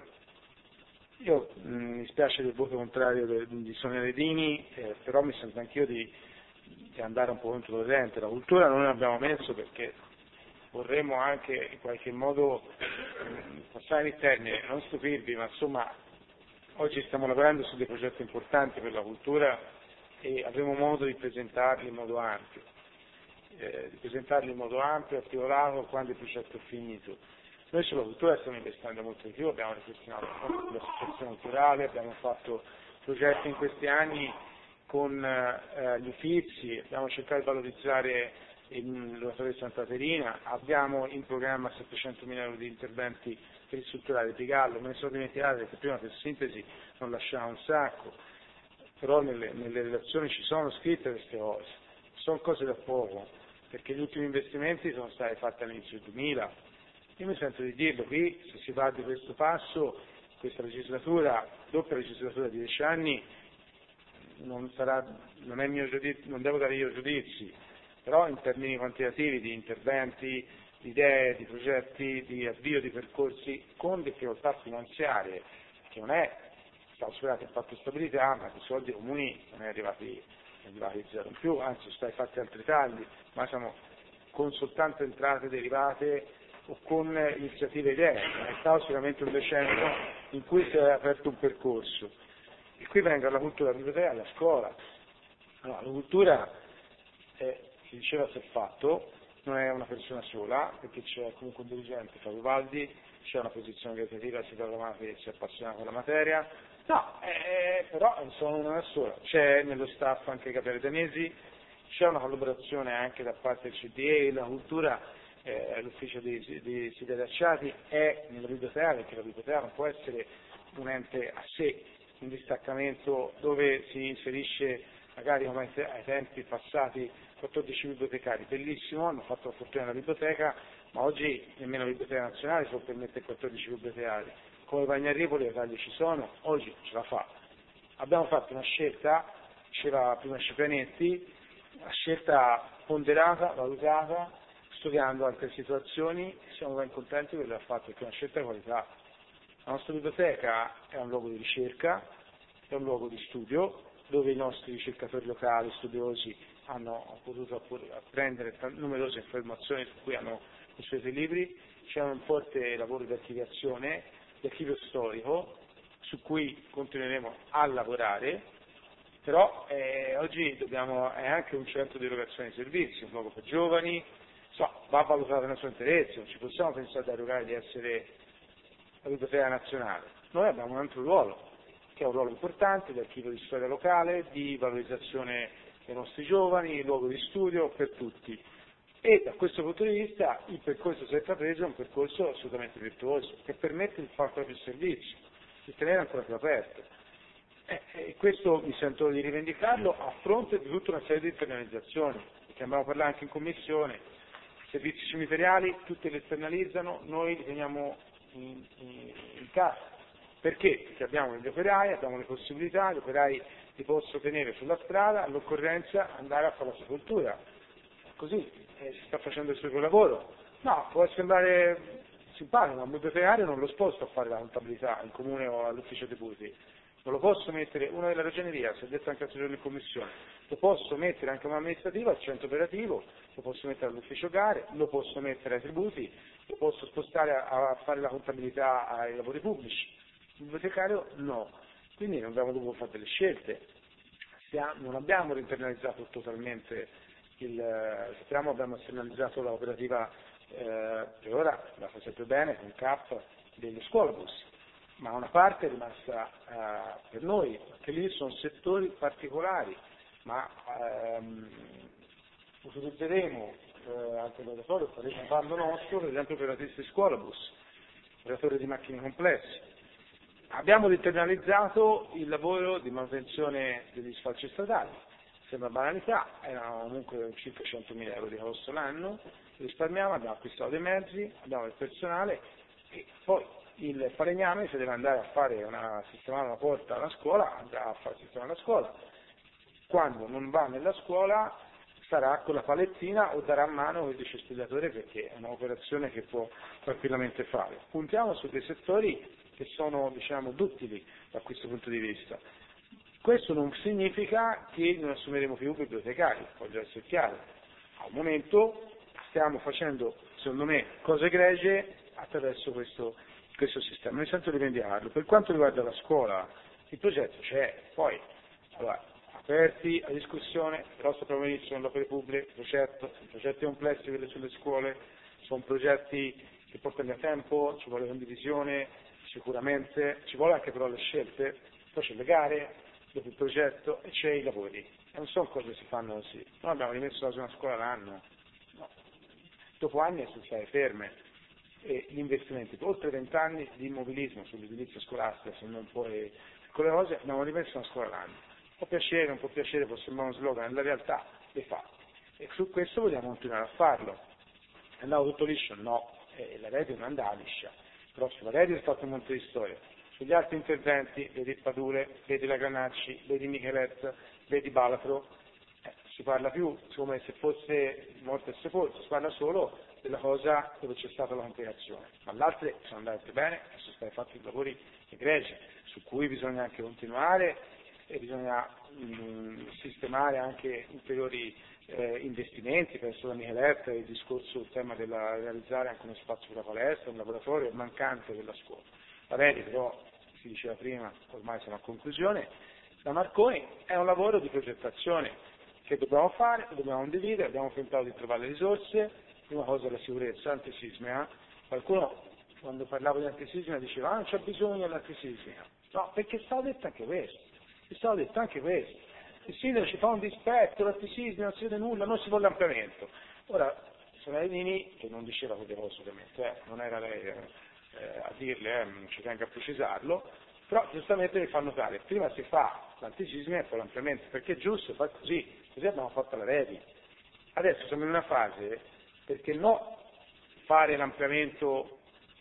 io mh, mi spiace del voto contrario de, di Sonia Redini, eh, però mi sento anch'io di, di andare un po' controcorrente. La cultura non ne abbiamo messo perché vorremmo anche in qualche modo mh, passare il termine, non stupirvi, ma insomma oggi stiamo lavorando su dei progetti importanti per la cultura e avremo modo di presentarli in modo ampio, eh, di presentarli in modo ampio, articolato, quando il progetto è finito. Noi sulla cultura stiamo investendo molto di più, abbiamo ripristinato l'associazione culturale, abbiamo fatto progetti in questi anni con eh, gli Uffizi, abbiamo cercato di valorizzare l'oratorio di Santa Caterina, abbiamo in programma settecentomila euro di interventi per ristrutturare Pigallo, me ne sono dimenticato perché prima per sintesi non lasciava un sacco, però nelle, nelle relazioni ci sono scritte queste cose, sono cose da poco, perché gli ultimi investimenti sono stati fatti all'inizio del duemila. Io mi sento di dirlo qui, se si va di questo passo, questa legislatura, doppia legislatura di dieci anni, non sarà, non è mio giudizio, non devo dare io giudizi, però in termini quantitativi di interventi, di idee, di progetti, di avvio di percorsi con difficoltà finanziarie, che non è stato superato il patto di stabilità, ma i soldi comuni non è arrivati, è arrivati zero in più, anzi sono stati fatti altri tagli, ma siamo con soltanto entrate derivate o con iniziative idee, è stato sicuramente un decennio in cui si è aperto un percorso. E qui venga la cultura, la biblioteca, la scuola. Allora, la cultura, eh, si diceva si è fatto, non è una persona sola, perché c'è comunque un dirigente, Fabio Valdi, c'è una posizione creativa, si trova che si appassiona per la materia, no, eh, però insomma non è sola, c'è nello staff anche Gabriele Danesi, c'è una collaborazione anche da parte del C D A, la cultura, eh, l'ufficio di, di Silvia Acciati è nella biblioteca, perché la biblioteca non può essere un ente a sé, un distaccamento dove si inserisce magari come ai tempi passati quattordici bibliotecari, bellissimo, hanno fatto la fortuna nella biblioteca, ma oggi nemmeno la biblioteca nazionale si può permettere quattordici bibliotecari, come Bagnaripoli i tagli ci sono, oggi ce la fa. Abbiamo fatto una scelta, diceva prima Scipianetti, una scelta ponderata, valutata, studiando altre situazioni, siamo ben contenti di averla fatto perché è una scelta di qualità. La nostra biblioteca è un luogo di ricerca, è un luogo di studio, dove i nostri ricercatori locali, studiosi, hanno potuto apprendere numerose informazioni su cui hanno costruito i libri, c'è un forte lavoro di archiviazione, di archivio storico, su cui continueremo a lavorare, però eh, oggi dobbiamo, è anche un centro di erogazione di servizi, un luogo per giovani, so, va valutato nel suo interesse, non ci possiamo pensare di erogare di essere la biblioteca nazionale, noi abbiamo un altro ruolo, che è un ruolo importante di archivio di storia locale, di valorizzazione dei nostri giovani, luogo di studio per tutti. E da questo punto di vista il percorso che si è intrapreso è un percorso assolutamente virtuoso, che permette di fare proprio il servizio, di tenere ancora più aperto. E, e questo mi sento di rivendicarlo a fronte di tutta una serie di internalizzazioni, perché abbiamo parlato anche in commissione, i servizi cimiteriali tutti li esternalizzano, noi li teniamo in, in, in casa. Perché? Perché abbiamo gli operai, abbiamo le possibilità, gli operai li posso tenere sulla strada, all'occorrenza andare a fare la sepoltura. Così eh, si sta facendo il suo lavoro. No, può sembrare simpatico, ma un bibliotecario non lo sposto a fare la contabilità in comune o all'ufficio deputi. Non lo posso mettere, una delle ragionerie, si è detto anche l'altro giorno in commissione, lo posso mettere anche a un amministrativo, al centro operativo, lo posso mettere all'ufficio gare, lo posso mettere ai tributi, lo posso spostare a, a fare la contabilità ai lavori pubblici. Il bibliotecario no. Quindi non abbiamo dovuto fare delle scelte. Stiamo, non abbiamo internalizzato totalmente il sappiamo, abbiamo esternalizzato l'operativa eh, per ora la fa sempre bene con C A P degli scuolabus, ma una parte è rimasta eh, per noi, perché lì sono settori particolari, ma ehm, utilizzeremo eh, anche l'oratorio, faremo un bando nostro, per esempio per operatrici di scuolabus, operatori di macchine complesse. Abbiamo internalizzato il lavoro di manutenzione degli sfalci stradali, sembra banalità, erano comunque circa centomila euro di costo l'anno, risparmiamo, abbiamo acquistato dei mezzi, abbiamo il personale e poi il falegname se deve andare a fare una, sistemare una porta alla scuola, andrà a fare sistemare la scuola. Quando non va nella scuola sarà con la palettina o darà a mano il decestillatore perché è un'operazione che può tranquillamente fare. Puntiamo su dei settori che sono diciamo duttili da questo punto di vista. Questo non significa che non assumeremo più bibliotecari, voglio essere chiaro. Al momento stiamo facendo, secondo me, cose egregie attraverso questo, questo sistema. Mi sento di rivendicarlo. Per quanto riguarda la scuola, il progetto c'è, poi allora, aperti a discussione, però sappiamo benissimo nell'opera pubblica, progetto, progetti complessi quelli sulle scuole, sono progetti che portano a tempo, ci vuole condivisione, sicuramente, ci vuole anche però le scelte, poi c'è le gare, dopo il progetto e c'è i lavori. E non sono cose che si fanno così. Noi abbiamo rimesso la una scuola l'anno, no. Dopo anni sono state ferme e gli investimenti, oltre vent'anni di immobilismo sull'edilizia scolastica, se non poi piccole cose, abbiamo rimesso una scuola l'anno. Può piacere, non può piacere, può sembrare uno slogan, nella realtà le fa. E su questo vogliamo continuare a farlo. È andato tutto liscio? No, e la rete non andava liscia. Però sulla rete è stato un monte di storia. Sugli altri interventi, vedi Padure, vedi la Granacci, vedi Michelet, vedi Balatro, eh, si parla più, come se fosse morto e sepolto, si parla solo della cosa dove c'è stata la complicazione. Ma le altre sono andate bene e sono stati fatti lavori egregi, su cui bisogna anche continuare e bisogna mh, sistemare anche ulteriori eh, investimenti, penso alla Michelet, il discorso, il tema della realizzare anche uno spazio per la palestra, un laboratorio mancante della scuola. La rete però, si diceva prima, ormai siamo a conclusione, da Marconi è un lavoro di progettazione che dobbiamo fare, lo dobbiamo condividere, abbiamo tentato di trovare le risorse, prima cosa è la sicurezza antisismica, qualcuno quando parlavo di antisismica diceva ah non c'è bisogno dell'antisismica, no perché è stato detto anche questo, è stato detto anche questo, il sindaco ci fa un dispetto, l'antisismica non si vede nulla, non si vuole l'ampliamento. Ora, sono Nini, che non diceva quelle cose ovviamente, eh, non era lei eh, Eh, a dirle, eh, ci tengo a precisarlo, però giustamente mi fa notare, prima si fa l'antisismica e poi l'ampliamento, perché è giusto fare così, così abbiamo fatto la rete. Adesso siamo in una fase, perché no fare l'ampliamento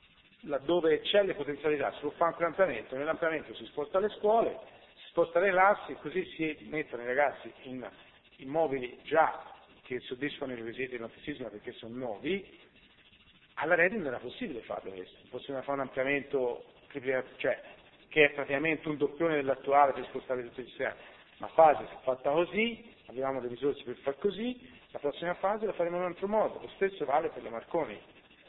laddove c'è le potenzialità, si può fare anche l'ampliamento, nell'ampliamento si sposta le scuole, si sposta le classi, così si mettono i ragazzi in immobili già che soddisfano i requisiti dell'antisismica perché sono nuovi. Alla rete non era possibile farlo questo, possiamo fare un ampliamento cioè, che è praticamente un doppione dell'attuale per spostare tutto il sistema, ma fase si è fatta così, abbiamo le risorse per far così, la prossima fase la faremo in un altro modo, lo stesso vale per la Marconi.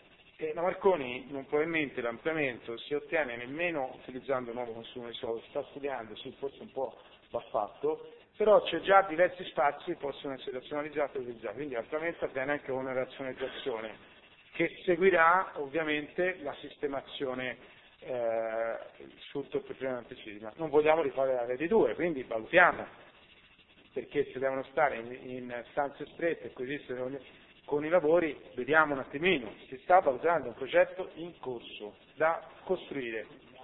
E la Marconi non probabilmente l'ampliamento si ottiene nemmeno utilizzando un nuovo consumo di soldi, sta studiando, sì, forse un po' va fatto, però c'è già diversi spazi che possono essere razionalizzati e utilizzati, quindi l'ampliamento avviene anche con una razionalizzazione che seguirà ovviamente la sistemazione eh, sotto il profilo antisismico. Non vogliamo rifare la rete due, quindi valutiamo, perché se devono stare in, in stanze strette e coesistere con, con i lavori, vediamo un attimino, si sta valutando un progetto in corso da costruire.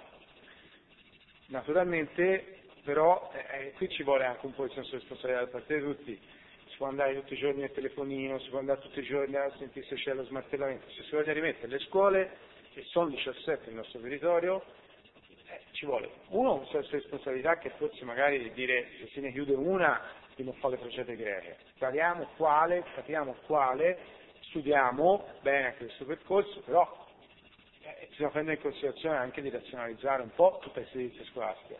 Naturalmente però eh, qui ci vuole anche un po' il senso di responsabilità da parte di tutti. Si può andare tutti i giorni al telefonino, si può andare tutti i giorni a sentire se c'è lo smartellamento, se si voglia rimettere le scuole, che sono diciassette nel nostro territorio, eh, ci vuole uno un senso di responsabilità che forse magari dire se se ne chiude una di non fare le procedure greche, capiamo quale, capiamo quale, studiamo bene anche questo percorso, però eh, bisogna prendere in considerazione anche di razionalizzare un po' tutta la servizio scolastica.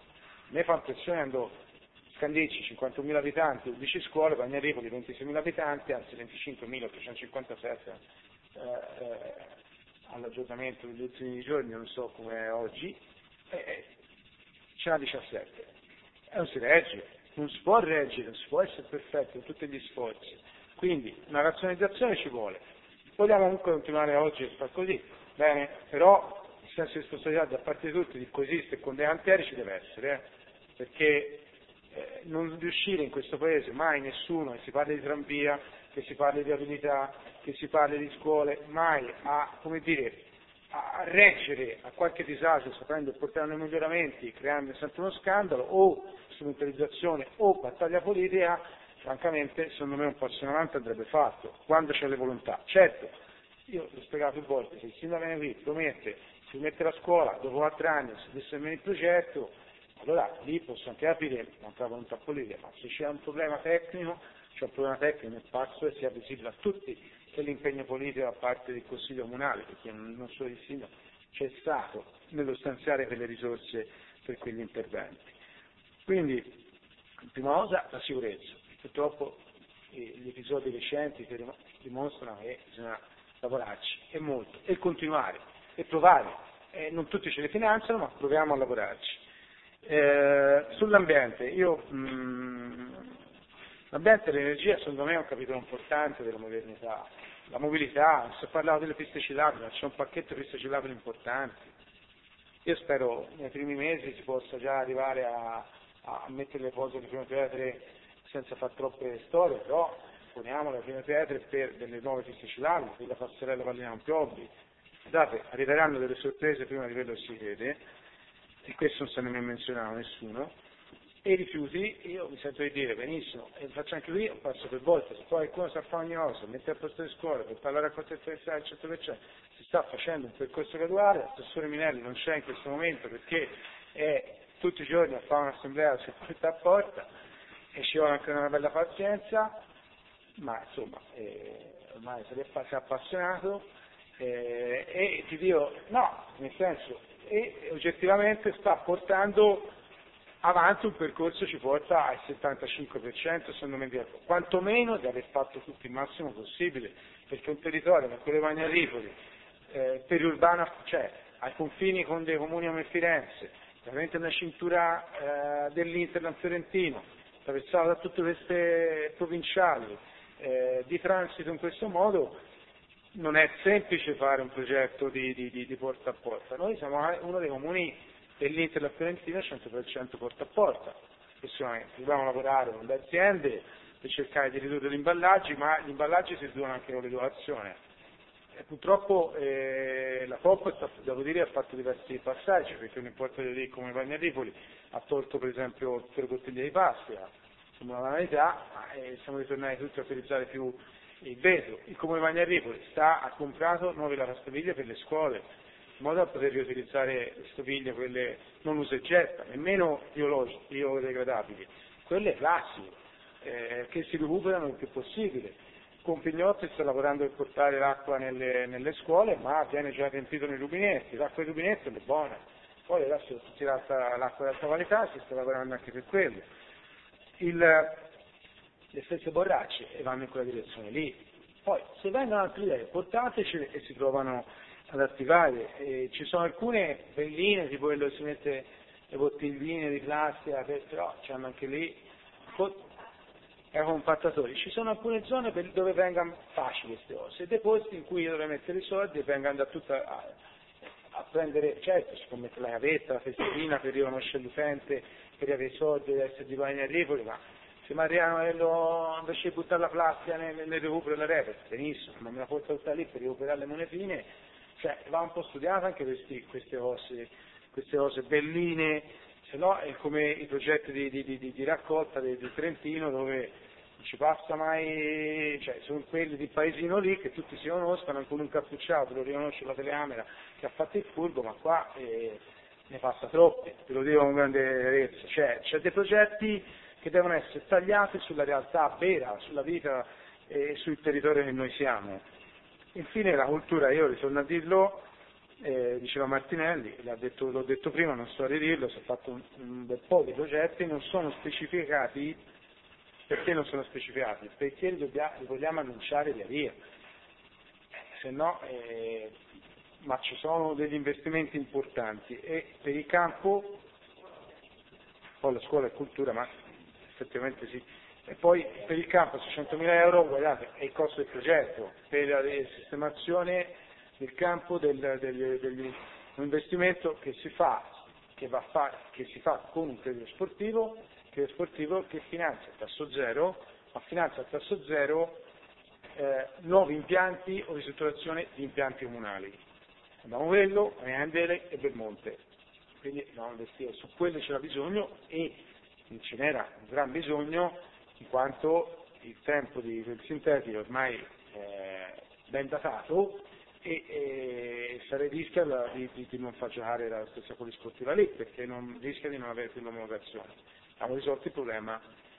me fa impressione quando Scandicci, cinquantunomila abitanti, undici scuole, Bagnaripoli, ventiseimila abitanti, anzi venticinquemilaottocentocinquantasette eh, eh, all'aggiornamento degli ultimi giorni, non so come è oggi, eh, ce n'ha diciassette. E non si regge, non si può reggere, non si può essere perfetti in tutti gli sforzi. Quindi una razionalizzazione ci vuole. Vogliamo comunque continuare oggi a far così, bene, però il senso di responsabilità da parte di tutti di coesistere con dei cantieri ci deve essere, eh? Perché eh, non riuscire in questo paese mai nessuno, che si parli di tranvia, che si parli di abilità, che si parli di scuole, mai a, come dire, a reggere a qualche disagio sapendo che porteranno miglioramenti, creando sempre uno scandalo o strumentalizzazione o battaglia politica, francamente secondo me un passo in avanti andrebbe fatto, quando c'è le volontà. Certo, io l'ho spiegato più volte, se il sindaco viene qui, promette, si mette la scuola, dopo quattro anni si distribuisce il progetto, allora lì posso anche capire manca volontà politica, ma se c'è un problema tecnico, c'è un problema tecnico nel passo e sia visibile a tutti che l'impegno politico da parte del Consiglio Comunale, perché non solo il sindaco, c'è stato nello stanziare quelle risorse per quegli interventi. Quindi, prima cosa, la sicurezza. Purtroppo eh, gli episodi recenti dimostrano che bisogna lavorarci, e molto, e continuare, e provare. Eh, non tutti ce le finanziano, ma proviamo a lavorarci. Eh, sull'ambiente, io mh, l'ambiente e l'energia secondo me è un capitolo importante della modernità. La mobilità, si è parlato delle piste ciclabili, ma c'è un pacchetto di piste ciclabili importanti. Io spero nei primi mesi si possa già arrivare a, a mettere le cose alle prime pietre senza fare troppe storie, però poniamo le prime pietre per delle nuove piste ciclabili, per la passerella Vallinano-Piobbi. Guardate, arriveranno delle sorprese prima di quello che si vede, e questo non se ne è menzionato nessuno. E i rifiuti, io mi sento di dire benissimo, e faccio anche qui un passo per volta, se poi qualcuno sa fare ogni cosa, mette a posto le scuole, per parlare a contestualità al cento per cento, si sta facendo un percorso graduale, l'assessore Minelli non c'è in questo momento perché è tutti i giorni a fare un'assemblea su porta a porta, e ci vuole anche una bella pazienza, ma insomma, eh, ormai si è appassionato, eh, e ti dico, no, nel senso, e oggettivamente sta portando avanti un percorso, ci porta al settantacinque per cento secondo me, quantomeno di aver fatto tutto il massimo possibile, perché un territorio come quello di Bagnaripoli, eh, periurbano, cioè ai confini con dei comuni come Firenze, veramente una cintura eh, dell'Interland fiorentino, attraversato da tutte queste provinciali, eh, di transito in questo modo, non è semplice fare un progetto di, di, di, di porta a porta. Noi siamo uno dei comuni dell'Interland fiorentino cento per cento porta a porta, prossimamente dobbiamo lavorare con le aziende per cercare di ridurre gli imballaggi, ma gli imballaggi si riducono anche con l'educazione. E purtroppo eh, la P O P, devo dire, ha fatto diversi passaggi, perché un importante di come Bagnaripoli ha tolto per esempio le bottiglie di plastica, insomma una vanità, ma eh, siamo ritornati tutti a utilizzare più il vetro. Il Comune di Bagnaripoli sta, ha comprato nuove lavastoviglie per le scuole, in modo da poter riutilizzare le stoviglie, quelle non usa e getta, nemmeno biodegradabili, quelle classiche, eh, che si recuperano il più possibile. Con Pignotti sta lavorando per portare l'acqua nelle, nelle scuole, ma viene già riempito nei rubinetti, l'acqua dei rubinetti è buona, poi adesso si tratta l'acqua di alta qualità, si sta lavorando anche per quello. Il, le stesse borracce vanno in quella direzione lì, poi se vengono altre idee portatecele e si provano ad attivare. E ci sono alcune belline, tipo quello che si mette le bottigline di plastica, però c'hanno anche lì è compattatori. Ci sono alcune zone per, dove vengano facili queste cose, e dei posti in cui io dovrei mettere i soldi e vengano da tutta a, a prendere, certo si può mettere la gavetta, la festina per riconoscere l'utente, per avere i soldi, per essere di Bagnaripoli, ma se mi arrivano invece di buttare la plastica nel, nel recupero della rete, benissimo, ma me la porto tutta lì per recuperare le monetine. Cioè va un po' studiata anche questi, queste cose, queste cose belline, se no è come i progetti di, di, di, di raccolta del, del Trentino, dove non ci passa mai, cioè sono quelli di paesino lì che tutti si conoscono, anche un incappucciato lo riconosce la telecamera che ha fatto il furbo, ma qua eh, ne passa troppi, ve lo dico con grande chiarezza. Cioè c'è dei progetti che devono essere tagliati sulla realtà vera, sulla vita e sul territorio che noi siamo. Infine la cultura, io ritorno a dirlo, eh, diceva Martinelli, l'ha detto, l'ho detto prima, non sto a ridirlo, si è fatto un, un bel po' di progetti, non sono specificati. Perché non sono specificati? Perché li, dobbiamo, li vogliamo annunciare via via, se no, eh, ma ci sono degli investimenti importanti e per il campo, poi la scuola è cultura, ma effettivamente sì, e poi per il campo seicentomila euro, guardate, è il costo del progetto, per la sistemazione del campo del, del, del, un investimento che si fa, che, va fa, che si fa con un credito sportivo, credito sportivo che finanzia a tasso zero, ma finanzia a tasso zero eh, nuovi impianti o ristrutturazione di impianti comunali. Abbiamo quello, Andele e Belmonte, quindi dobbiamo investire su quello, c'era bisogno e ce n'era un gran bisogno in quanto il tempo di quel sintetico ormai è ben datato e, e sarei rischia di, di, di non far giocare la stessa polisportiva lì perché non, rischia di non avere più l'omologazione. Abbiamo risolto il problema,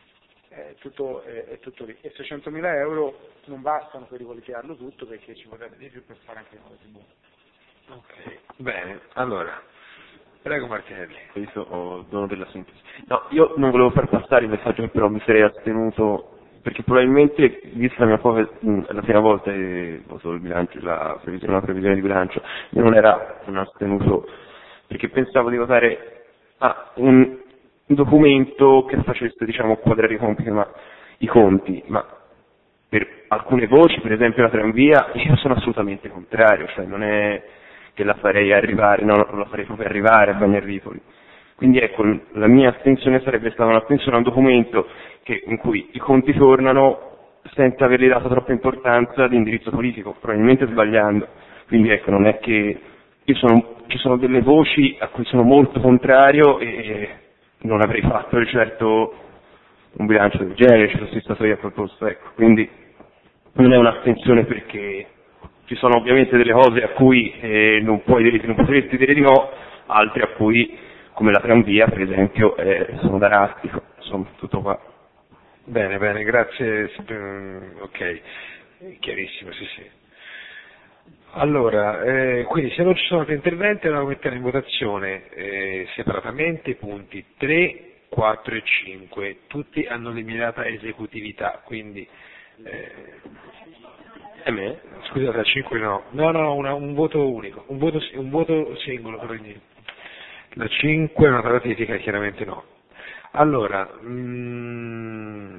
è tutto, è, è tutto lì. E seicentomila euro non bastano per riqualificarlo tutto perché ci vorrebbe di più per fare anche cose buone. Ok, bene, allora, prego Martinelli. Questo ho il dono della sintesi. No, io non volevo far passare il messaggio che però mi sarei astenuto, perché probabilmente, vista la mia prova, la prima volta che voto il bilancio, la previsione, la previsione di bilancio, io non era un astenuto, perché pensavo di votare a un documento che facesse, diciamo, quadrare i conti, ma, i conti, ma per alcune voci, per esempio la tranvia, io sono assolutamente contrario, cioè non è che la farei arrivare, no, non la farei proprio arrivare a Bagnarripoli. Quindi ecco, la mia astensione sarebbe stata un'astensione a un documento che, in cui i conti tornano senza avergli dato troppa importanza di indirizzo politico, probabilmente sbagliando. Quindi ecco, non è che io sono, ci sono delle voci a cui sono molto contrario e non avrei fatto di certo un bilancio del genere, ce fossi stato io a proposto, ecco. Quindi non è un'astensione perché ci sono ovviamente delle cose a cui eh, non, puoi, non potresti dire di no, altre a cui, come la tranvia per esempio, eh, sono da rastico, insomma, tutto qua. Bene, bene, grazie, ok, chiarissimo, sì sì. Allora, eh, quindi se non ci sono altri interventi allora mettiamo in votazione eh, separatamente i punti tre, quattro e cinque, tutti hanno l'immediata esecutività, quindi eh, E me? Scusate, a cinque no. No, no, una, un voto unico, un voto, un voto singolo per ogni. La cinque è una ratifica, chiaramente no. Allora, mm,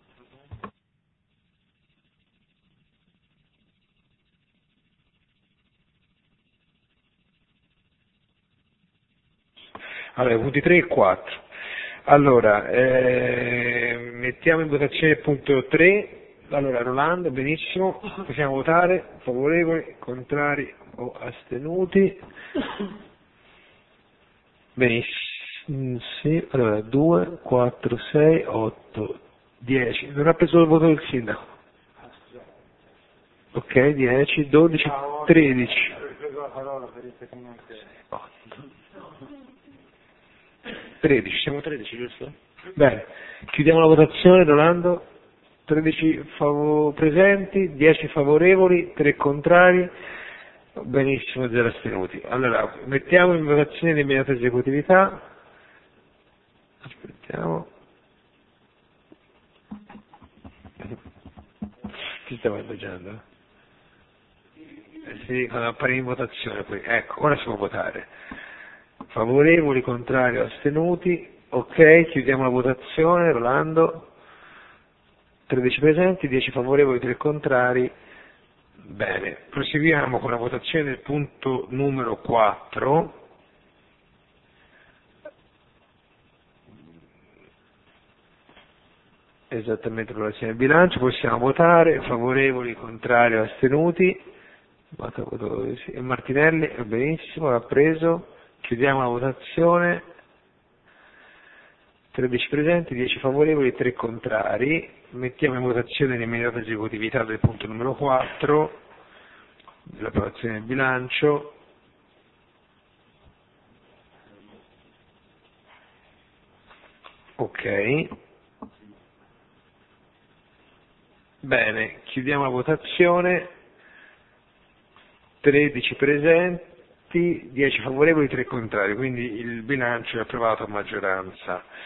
allora, punti tre e quattro. Allora, eh, mettiamo in votazione il punto tre. Allora, Rolando, benissimo, possiamo votare, favorevoli, contrari o astenuti. Benissimo, sì, allora, due, quattro, sei, otto, dieci. Non ha preso il voto del sindaco. Ok, dieci, dodici, tredici. tredici, siamo tredici, giusto? Bene, chiudiamo la votazione, Rolando. tredici favo- presenti, dieci favorevoli, tre contrari, benissimo, zero astenuti. Allora, mettiamo in votazione l'immediata esecutività, aspettiamo, chi stava appoggiando? Eh sì, quando appare in votazione poi, ecco, ora si può votare. Favorevoli, contrari, astenuti, ok, chiudiamo la votazione, Rolando. tredici presenti, dieci favorevoli, tre contrari. Bene, proseguiamo con la votazione del punto numero quattro. Esattamente l'approvazione del bilancio, possiamo votare, favorevoli, contrari, astenuti. Martinelli, benissimo, l'ha preso. Chiudiamo la votazione. tredici presenti, dieci favorevoli, tre contrari. Mettiamo in votazione l'immediata esecutività del punto numero quattro, dell'approvazione del bilancio. Ok. Bene, chiudiamo la votazione. tredici presenti, dieci favorevoli, tre contrari, quindi il bilancio è approvato a maggioranza.